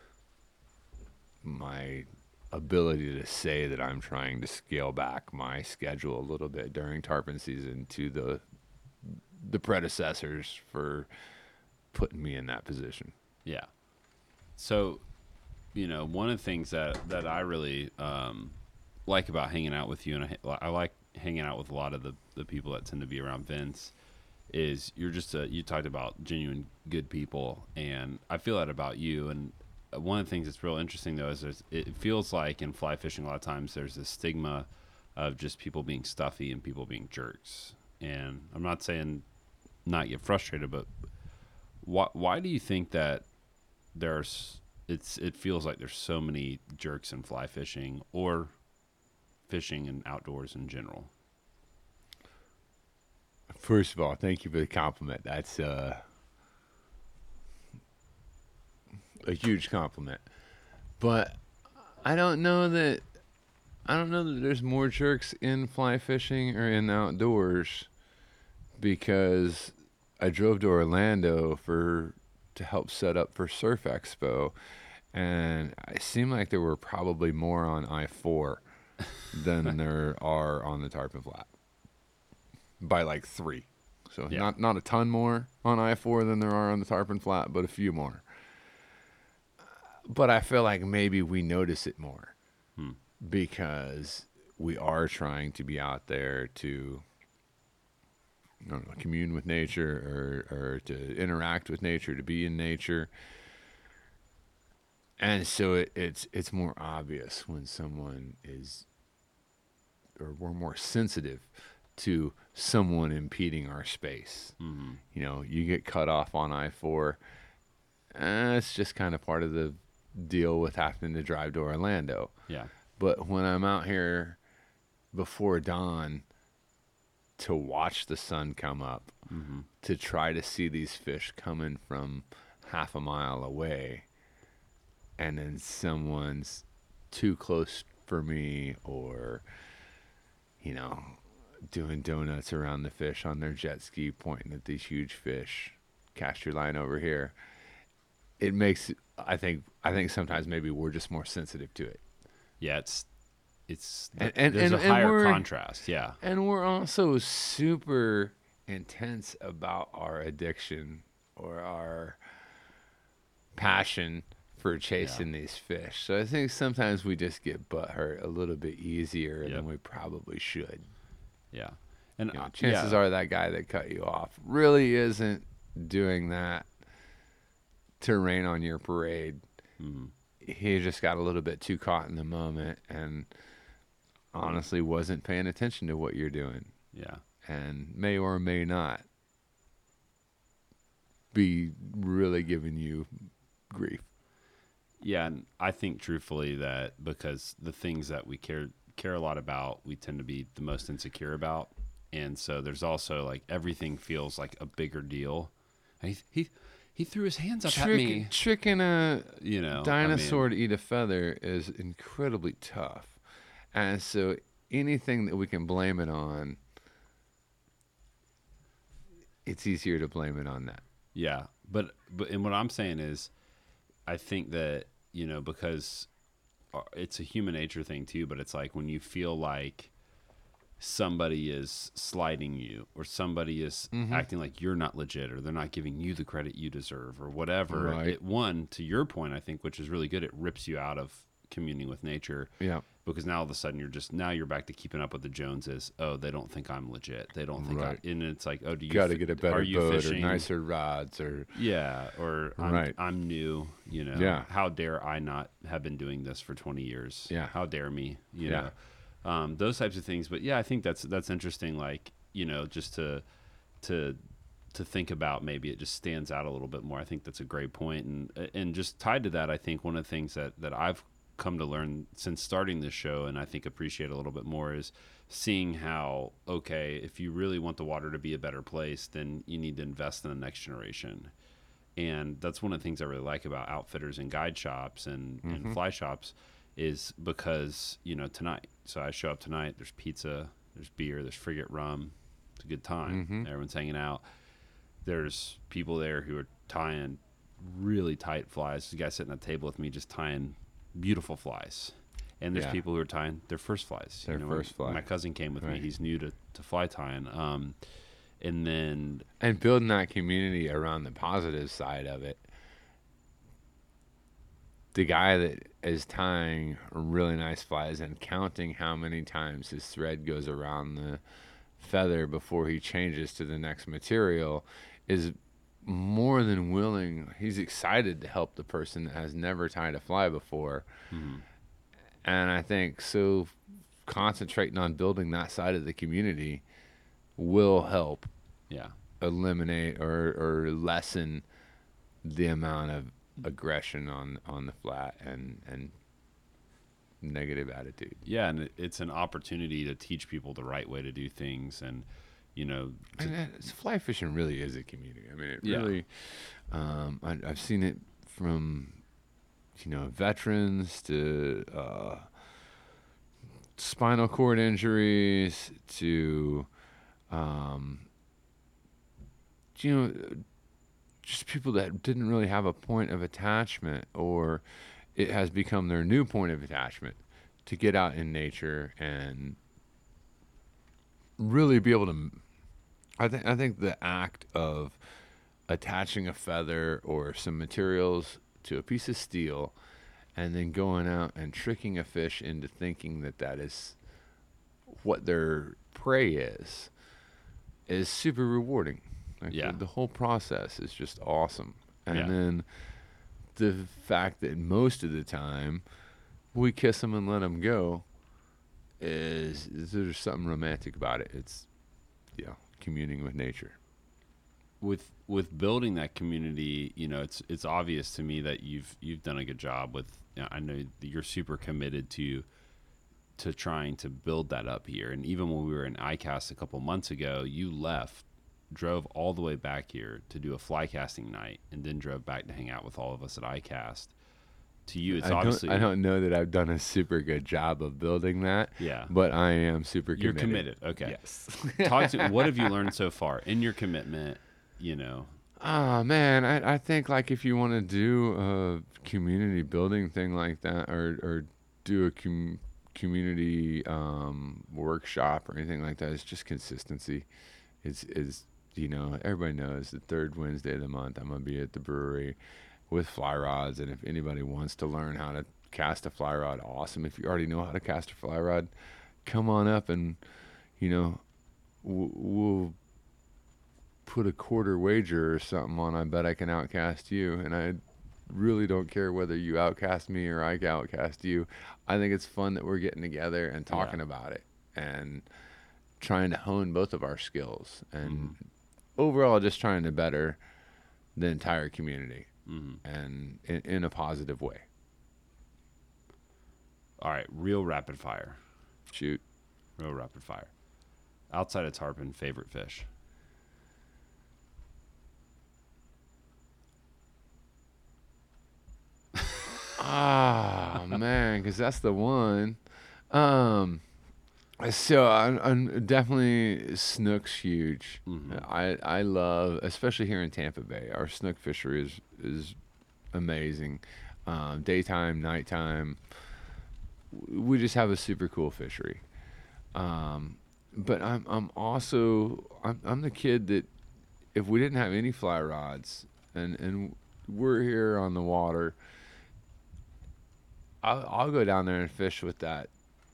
my ability to say that I'm trying to scale back my schedule a little bit during tarpon season to the predecessors for putting me in that position. Yeah. So, you know, one of the things that I really like about hanging out with you, and I like hanging out with a lot of the people that tend to be around Vince, is you're just you talked about genuine good people, and I feel that about you. And one of the things that's real interesting, though, is it feels like in fly fishing a lot of times there's this stigma of just people being stuffy and people being jerks. And I'm not saying not get frustrated, but why do you think that it feels like there's so many jerks in fly fishing or fishing and outdoors in general? First of all, thank you for the compliment. That's a huge compliment. But I don't know that there's more jerks in fly fishing or in outdoors, because I drove to Orlando to help set up for Surf Expo, and it seemed like there were probably more on I-4 than there are on the Tarpon Flat, by like 3. So not a ton more on I-4 than there are on the Tarpon Flat, but a few more. But I feel like maybe we notice it more because we are trying to be out there to, I don't know, commune with nature or to interact with nature, to be in nature. And so it's more obvious when someone is, or we're more sensitive to someone impeding our space. You know, you get cut off on I-4, it's just kind of part of the deal with having to drive to Orlando. Yeah. But when I'm out here before dawn to watch the sun come up, to try to see these fish coming from half a mile away, and then someone's too close for me, or, you know, doing donuts around the fish on their jet ski, pointing at these huge fish, cast your line over here. It makes, I think sometimes maybe we're just more sensitive to it. Yeah, there's a higher contrast. Yeah. And we're also super intense about our addiction or our passion for chasing these fish. So I think sometimes we just get butthurt a little bit easier than we probably should. Yeah. And you know, chances are that guy that cut you off really isn't doing that to rain on your parade. He just got a little bit too caught in the moment, and honestly wasn't paying attention to what you're doing Yeah. and may or may not be really giving you grief. Yeah, and I think truthfully that because the things that we care a lot about, we tend to be the most insecure about, and so there's also like everything feels like a bigger deal. And he threw his hands up at me. Tricking a dinosaur I mean, to eat a feather is incredibly tough, and so anything that we can blame it on, it's easier to blame it on that. yeah, but and what I'm saying is, I think that because it's a human nature thing too, but it's like when you feel like somebody is slighting you or somebody is acting like you're not legit or they're not giving you the credit you deserve or whatever. Right. To your point, I think, which is really good, it rips you out of communing with nature. Yeah. Because now all of a sudden you're back to keeping up with the Joneses. Oh, they don't think I'm legit. They don't think Right. and it's like, oh, do you Got to get a better are you boat fishing? or nicer rods or Yeah, or Right. I'm new, Yeah. How dare I not have been doing this for 20 years? Yeah. How dare me, Yeah. know. Those types of things. But yeah, I think that's interesting, like, just to think about, maybe it just stands out a little bit more. I think that's a great point. And just tied to that, I think one of the things that I've come to learn since starting this show, and I think appreciate a little bit more, is seeing how, okay, if you really want the water to be a better place, then you need to invest in the next generation. And that's one of the things I really like about outfitters and guide shops and fly shops, is because, tonight, so I show up tonight, there's pizza, there's beer, there's frigate rum. It's a good time. Everyone's hanging out. There's people there who are tying really tight flies. There's a guy sitting at the table with me just tying beautiful flies. And there's Yeah. people who are tying their first flies. Their first fly. My cousin came with me. Right. He's new to fly tying. And then and building that community around the positive side of it. The guy that is tying really nice flies and counting how many times his thread goes around the feather before he changes to the next material is more than willing. He's excited to help the person that has never tied a fly before. And I think so concentrating on building that side of the community will help yeah. eliminate or lessen the amount of aggression on the flat and negative attitude. Yeah, and it's an opportunity to teach people the right way to do things, and Fly fishing really is a community. I mean, it Yeah. really. I've seen it from, veterans to spinal cord injuries to, just people that didn't really have a point of attachment, or it has become their new point of attachment to get out in nature and really be able to. I think the act of attaching a feather or some materials to a piece of steel and then going out and tricking a fish into thinking that is what their prey is super rewarding. Like Yeah. the whole process is just awesome. And Yeah. then the fact that most of the time we kiss them and let them go is there's something romantic about it. It's, communing with nature. With building that community, it's obvious to me that you've done a good job with. I know that you're super committed to trying to build that up here. And even when we were in ICAST a couple months ago, you drove all the way back here to do a fly casting night, and then drove back to hang out with all of us at ICAST. To you, it's obviously I don't know that I've done a super good job of building that. Yeah. But I am super committed. You're committed. Okay. Yes. Talk to what have you learned so far in your commitment? Oh man, I think like if you want to do a community building thing like that, or do a community workshop or anything like that, it's just consistency. Is everybody knows the third Wednesday of the month I'm gonna be at the brewery with fly rods, and if anybody wants to learn how to cast a fly rod, awesome. If you already know how to cast a fly rod, come on up and we'll put a quarter wager or something on. I bet I can outcast you, and I'd really don't care whether you outcast me or I outcast you. I think it's fun that we're getting together and talking about it and trying to hone both of our skills and overall just trying to better the entire community and in a positive way. All right, real rapid fire. Shoot. Real rapid fire. Outside of tarpon, favorite fish? Ah, man, because that's the one. So I'm definitely snook's huge. I love, especially here in Tampa Bay, our snook fishery is amazing. Daytime, nighttime, we just have a super cool fishery. But I'm also the kid that if we didn't have any fly rods and we're here on the water, I'll go down there and fish with that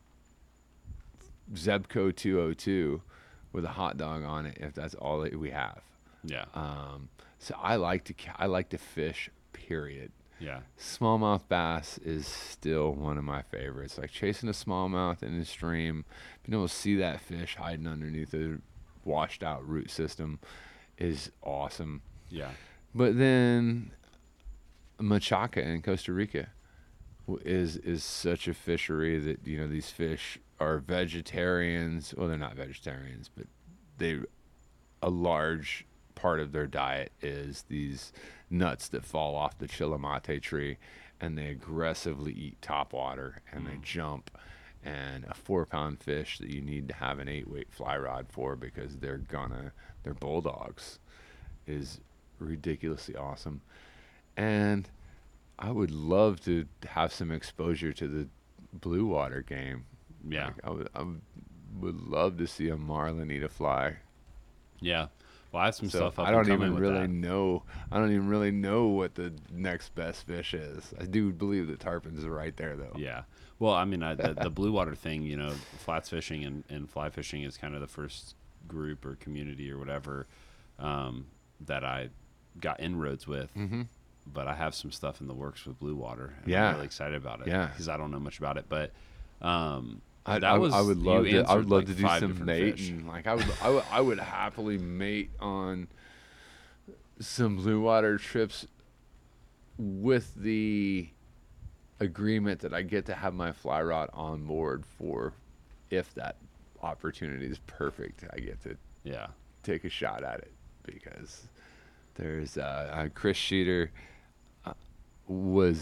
Zebco 202 with a hot dog on it if that's all that we have. Yeah. So I like to fish, period. Yeah. Smallmouth bass is still one of my favorites. Like chasing a smallmouth in the stream, being able to see that fish hiding underneath a washed out root system is awesome. Yeah. But then machaca in Costa Rica is such a fishery that, you know, these fish are vegetarians. Well, they're not vegetarians, but a large part of their diet is these nuts that fall off the chillamate tree, and they aggressively eat topwater and they jump. And a 4-pound fish that you need to have an 8-weight fly rod for because they're bulldogs is ridiculously awesome. And I would love to have some exposure to the blue water game. Yeah. Like I would love to see a marlin eat a fly. Yeah. Well, I have some stuff up I don't and coming even with really that. know. I don't even really know what the next best fish is. I do believe that tarpons are right there, though. Yeah. Well, I mean, the blue water thing, you know, flats fishing and fly fishing is kind of the first group or community or whatever that I got inroads with. Mm-hmm. But I have some stuff in the works with blue water. And Yeah. I'm really excited about it. Yeah. Because I don't know much about it. But I would love to. I would love to do some fish. mating. Like I would happily mate on some blue water trips with the agreement that I get to have my fly rod on board for if that opportunity is perfect. I get to take a shot at it because there's Chris Sheeter was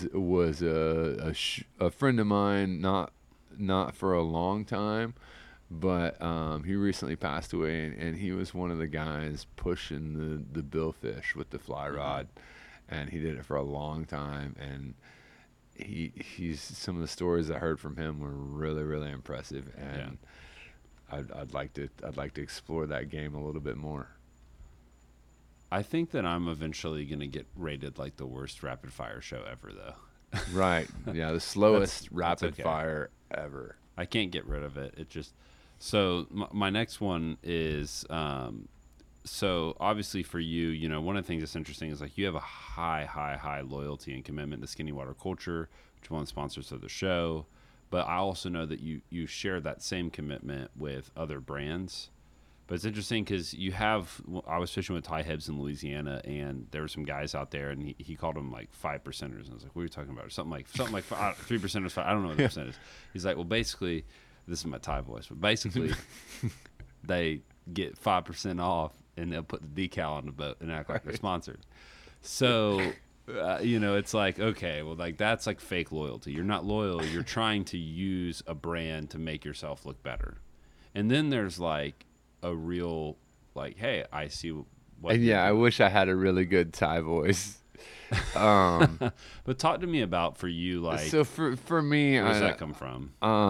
a friend of mine, not for a long time, but he recently passed away, and he was one of the guys pushing the billfish with the fly rod, and he did it for a long time, and he's some of the stories I heard from him were really, really impressive, and I'd like to explore that game a little bit more. I think that I'm eventually going to get rated like the worst rapid fire show ever, though. Right. Yeah, the slowest rapid okay. fire ever. I can't get rid of it. It just so my next one is so obviously for you, you know, one of the things that's interesting is like you have a high loyalty and commitment to Skinny Water Culture, which is one of the sponsors of the show. But I also know that you share that same commitment with other brands. But it's interesting because I was fishing with Ty Hibbs in Louisiana, and there were some guys out there, and he called them like 5%ers. And I was like, what are you talking about? Or something like 3%ers. I don't know what the percent is. He's like, well, basically, this is my Ty voice, but basically, they get 5% off, and they'll put the decal on the boat and act like they're sponsored. So, you know, it's like, okay, well, like that's like fake loyalty. You're not loyal. You're trying to use a brand to make yourself look better. And then there's like a real, like, hey, I see what. And yeah, I wish I had a really good Thai voice. But talk to me about for you, like. So for me, where does that come from?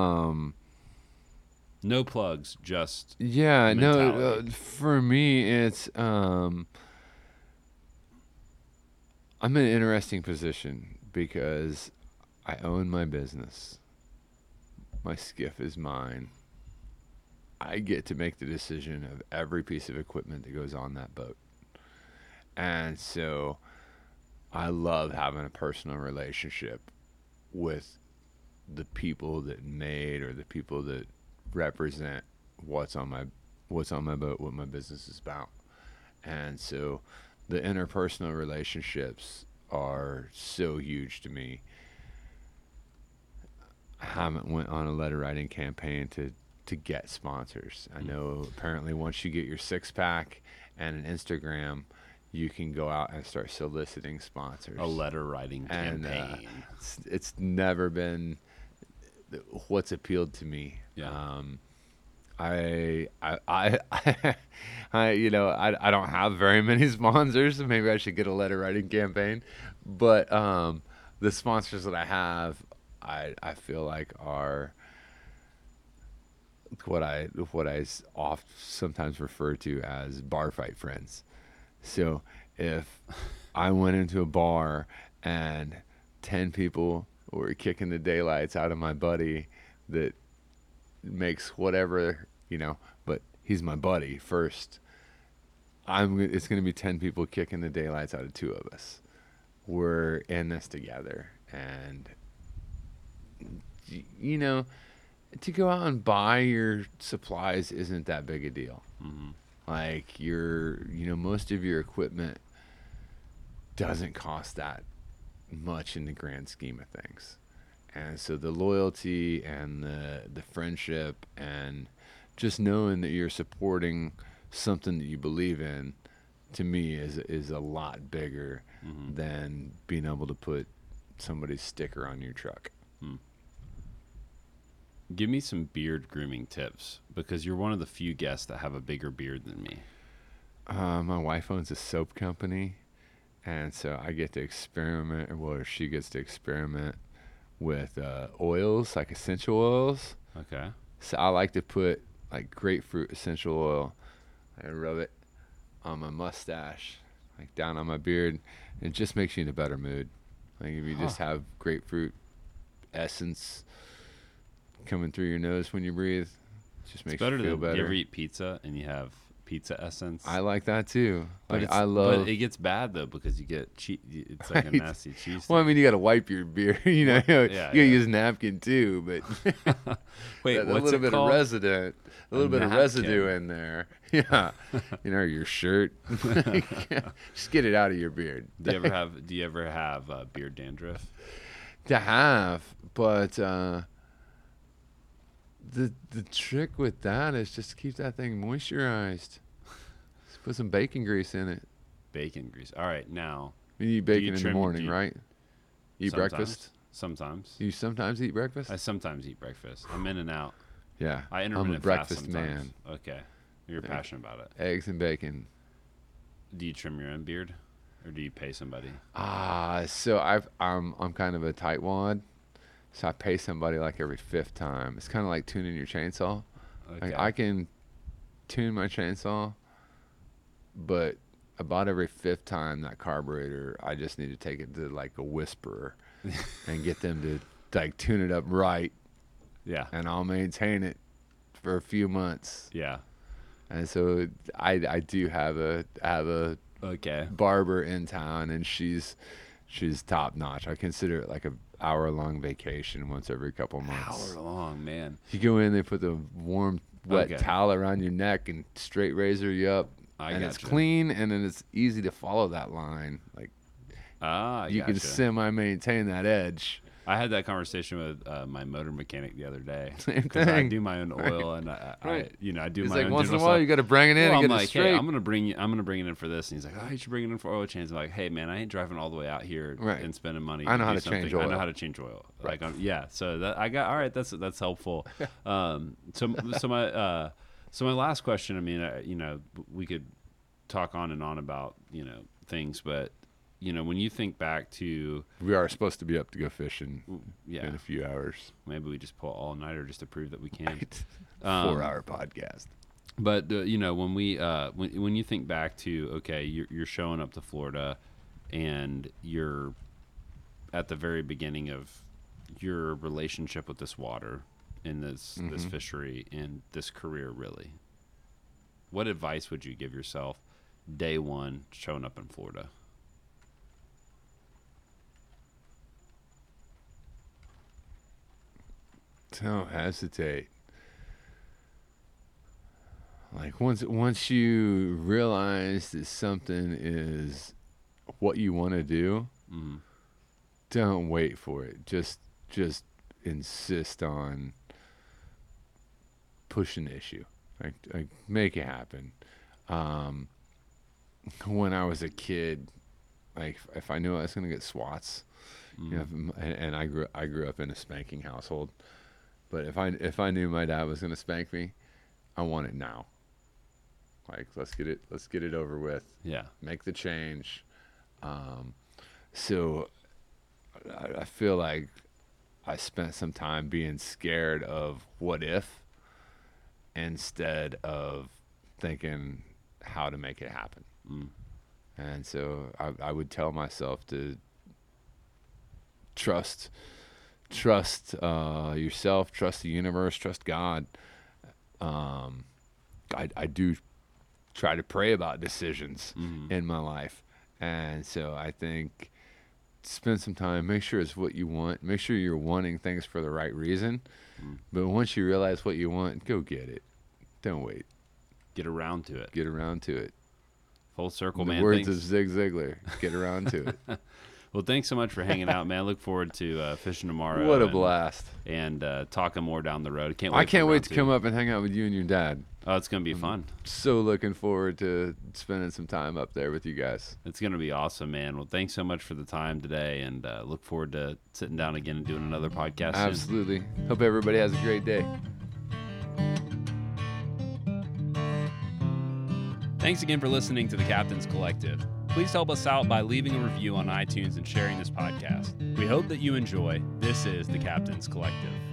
No plugs, just. Yeah, mentality. no. For me, it's I'm in an interesting position because I own my business. My skiff is mine. I get to make the decision of every piece of equipment that goes on that boat. And so I love having a personal relationship with the people that made or the people that represent what's on my boat, what my business is about. And so the interpersonal relationships are so huge to me. I haven't went on a letter writing campaign to get sponsors. I know apparently once you get your 6-pack and an Instagram, you can go out and start soliciting sponsors. A letter writing And campaign. it's never been what's appealed to me. Yeah. I you know, I don't have very many sponsors, so maybe I should get a letter writing campaign. But the sponsors that I have, I feel like are what I oft sometimes refer to as bar fight friends. So if I went into a bar and 10 people were kicking the daylights out of my buddy that makes whatever, you know, but he's my buddy first, it's going to be 10 people kicking the daylights out of 2 of us. We're in this together. And, you know, to go out and buy your supplies isn't that big a deal. Mm-hmm. Like most of your equipment doesn't cost that much in the grand scheme of things. And so the loyalty and the friendship and just knowing that you're supporting something that you believe in, to me is a lot bigger than being able to put somebody's sticker on your truck. Give me some beard grooming tips, because you're one of the few guests that have a bigger beard than me. My wife owns a soap company, and so I get to experiment, or she gets to experiment with oils, like essential oils. Okay. So I like to put like grapefruit essential oil and rub it on my mustache, like down on my beard. It just makes you in a better mood. Like if you just have grapefruit essence coming through your nose when you breathe, it just makes you feel better. You ever eat pizza and you have pizza essence? I like that too. But Like, but it gets bad though, because you get it's like a nasty cheese. Well, I mean, you got to wipe your beard. You know, you gotta use a napkin too. But wait, a what's little it bit called? of a little bit of residue in there. Yeah, you know, your shirt. Just get it out of your beard. Do you ever have beard dandruff? To have, but the trick with that is just keep that thing moisturized. Just put some bacon grease in it. Bacon grease. All right, now. You eat bacon in the morning, right? You eat sometimes, breakfast? Sometimes. You sometimes eat breakfast? I sometimes eat breakfast. I'm in and out. Yeah. I I'm intermittent a breakfast fast sometimes. man. Okay. You're passionate about it. Eggs and bacon. Do you trim your own beard, or do you pay somebody? So I'm kind of a tightwad. So I pay somebody like every 5th time. It's kind of like tuning your chainsaw. Okay. Like I can tune my chainsaw, but about every 5th time that carburetor, I just need to take it to like a whisperer and get them to like tune it up right. Yeah. And I'll maintain it for a few months. Yeah. And so I do have a okay barber in town, and she's top notch. I consider it like a hour-long vacation once every couple months. Hour-long, man. You go in, they put the warm, wet towel around your neck and straight razor you up. It's clean, and then it's easy to follow that line. Like you can semi-maintain that edge. I had that conversation with my motor mechanic the other day. Same Because I thing. do my own oil, and I do He's my like, own. once in a general while, stuff. you got to bring it in Well, and I'm get like, it straight. hey, I'm gonna bring it in for this, and he's like, oh, you should bring it in for oil change. I'm like, hey, man, I ain't driving all the way out here and spending money. I know how do to change something. oil. I know how to change oil. Right. Like, yeah. So that I got. All right, that's helpful. So my last question. I mean, we could talk on and on about things, but when you think back to, we are supposed to be up to go fishing in a few hours. Maybe we just pull all-nighter just to prove that we can. 4-hour podcast. But when we when you think back to, okay, you're showing up to Florida, and you're at the very beginning of your relationship with this water and this fishery and this career, really, what advice would you give yourself day one showing up in Florida? Don't hesitate. Like once you realize that something is what you want to do, don't wait for it. Just insist on pushing the issue. Like make it happen. When I was a kid, like if I knew I was going to get swats, you know, and I grew up in a spanking household, but if I knew my dad was going to spank me, I want it now. Like let's get it over with. Yeah. Make the change. So I feel like I spent some time being scared of what if instead of thinking how to make it happen. And so I would tell myself to trust yourself, trust the universe, trust God. I do try to pray about decisions in my life. And so I think spend some time, make sure it's what you want, make sure you're wanting things for the right reason. But once you realize what you want, go get it. Don't wait. Get around to it. Full circle, the man. Words of Zig Ziglar. Get around to it. Well, thanks so much for hanging out, man. I look forward to fishing tomorrow. What a blast. And talking more down the road. I can't wait to come up and hang out with you and your dad. Oh, it's going to be fun. So looking forward to spending some time up there with you guys. It's going to be awesome, man. Well, thanks so much for the time today, and look forward to sitting down again and doing another podcast soon. Absolutely. Hope everybody has a great day. Thanks again for listening to the Captain's Collective. Please help us out by leaving a review on iTunes and sharing this podcast. We hope that you enjoy. This is the Captain's Collective.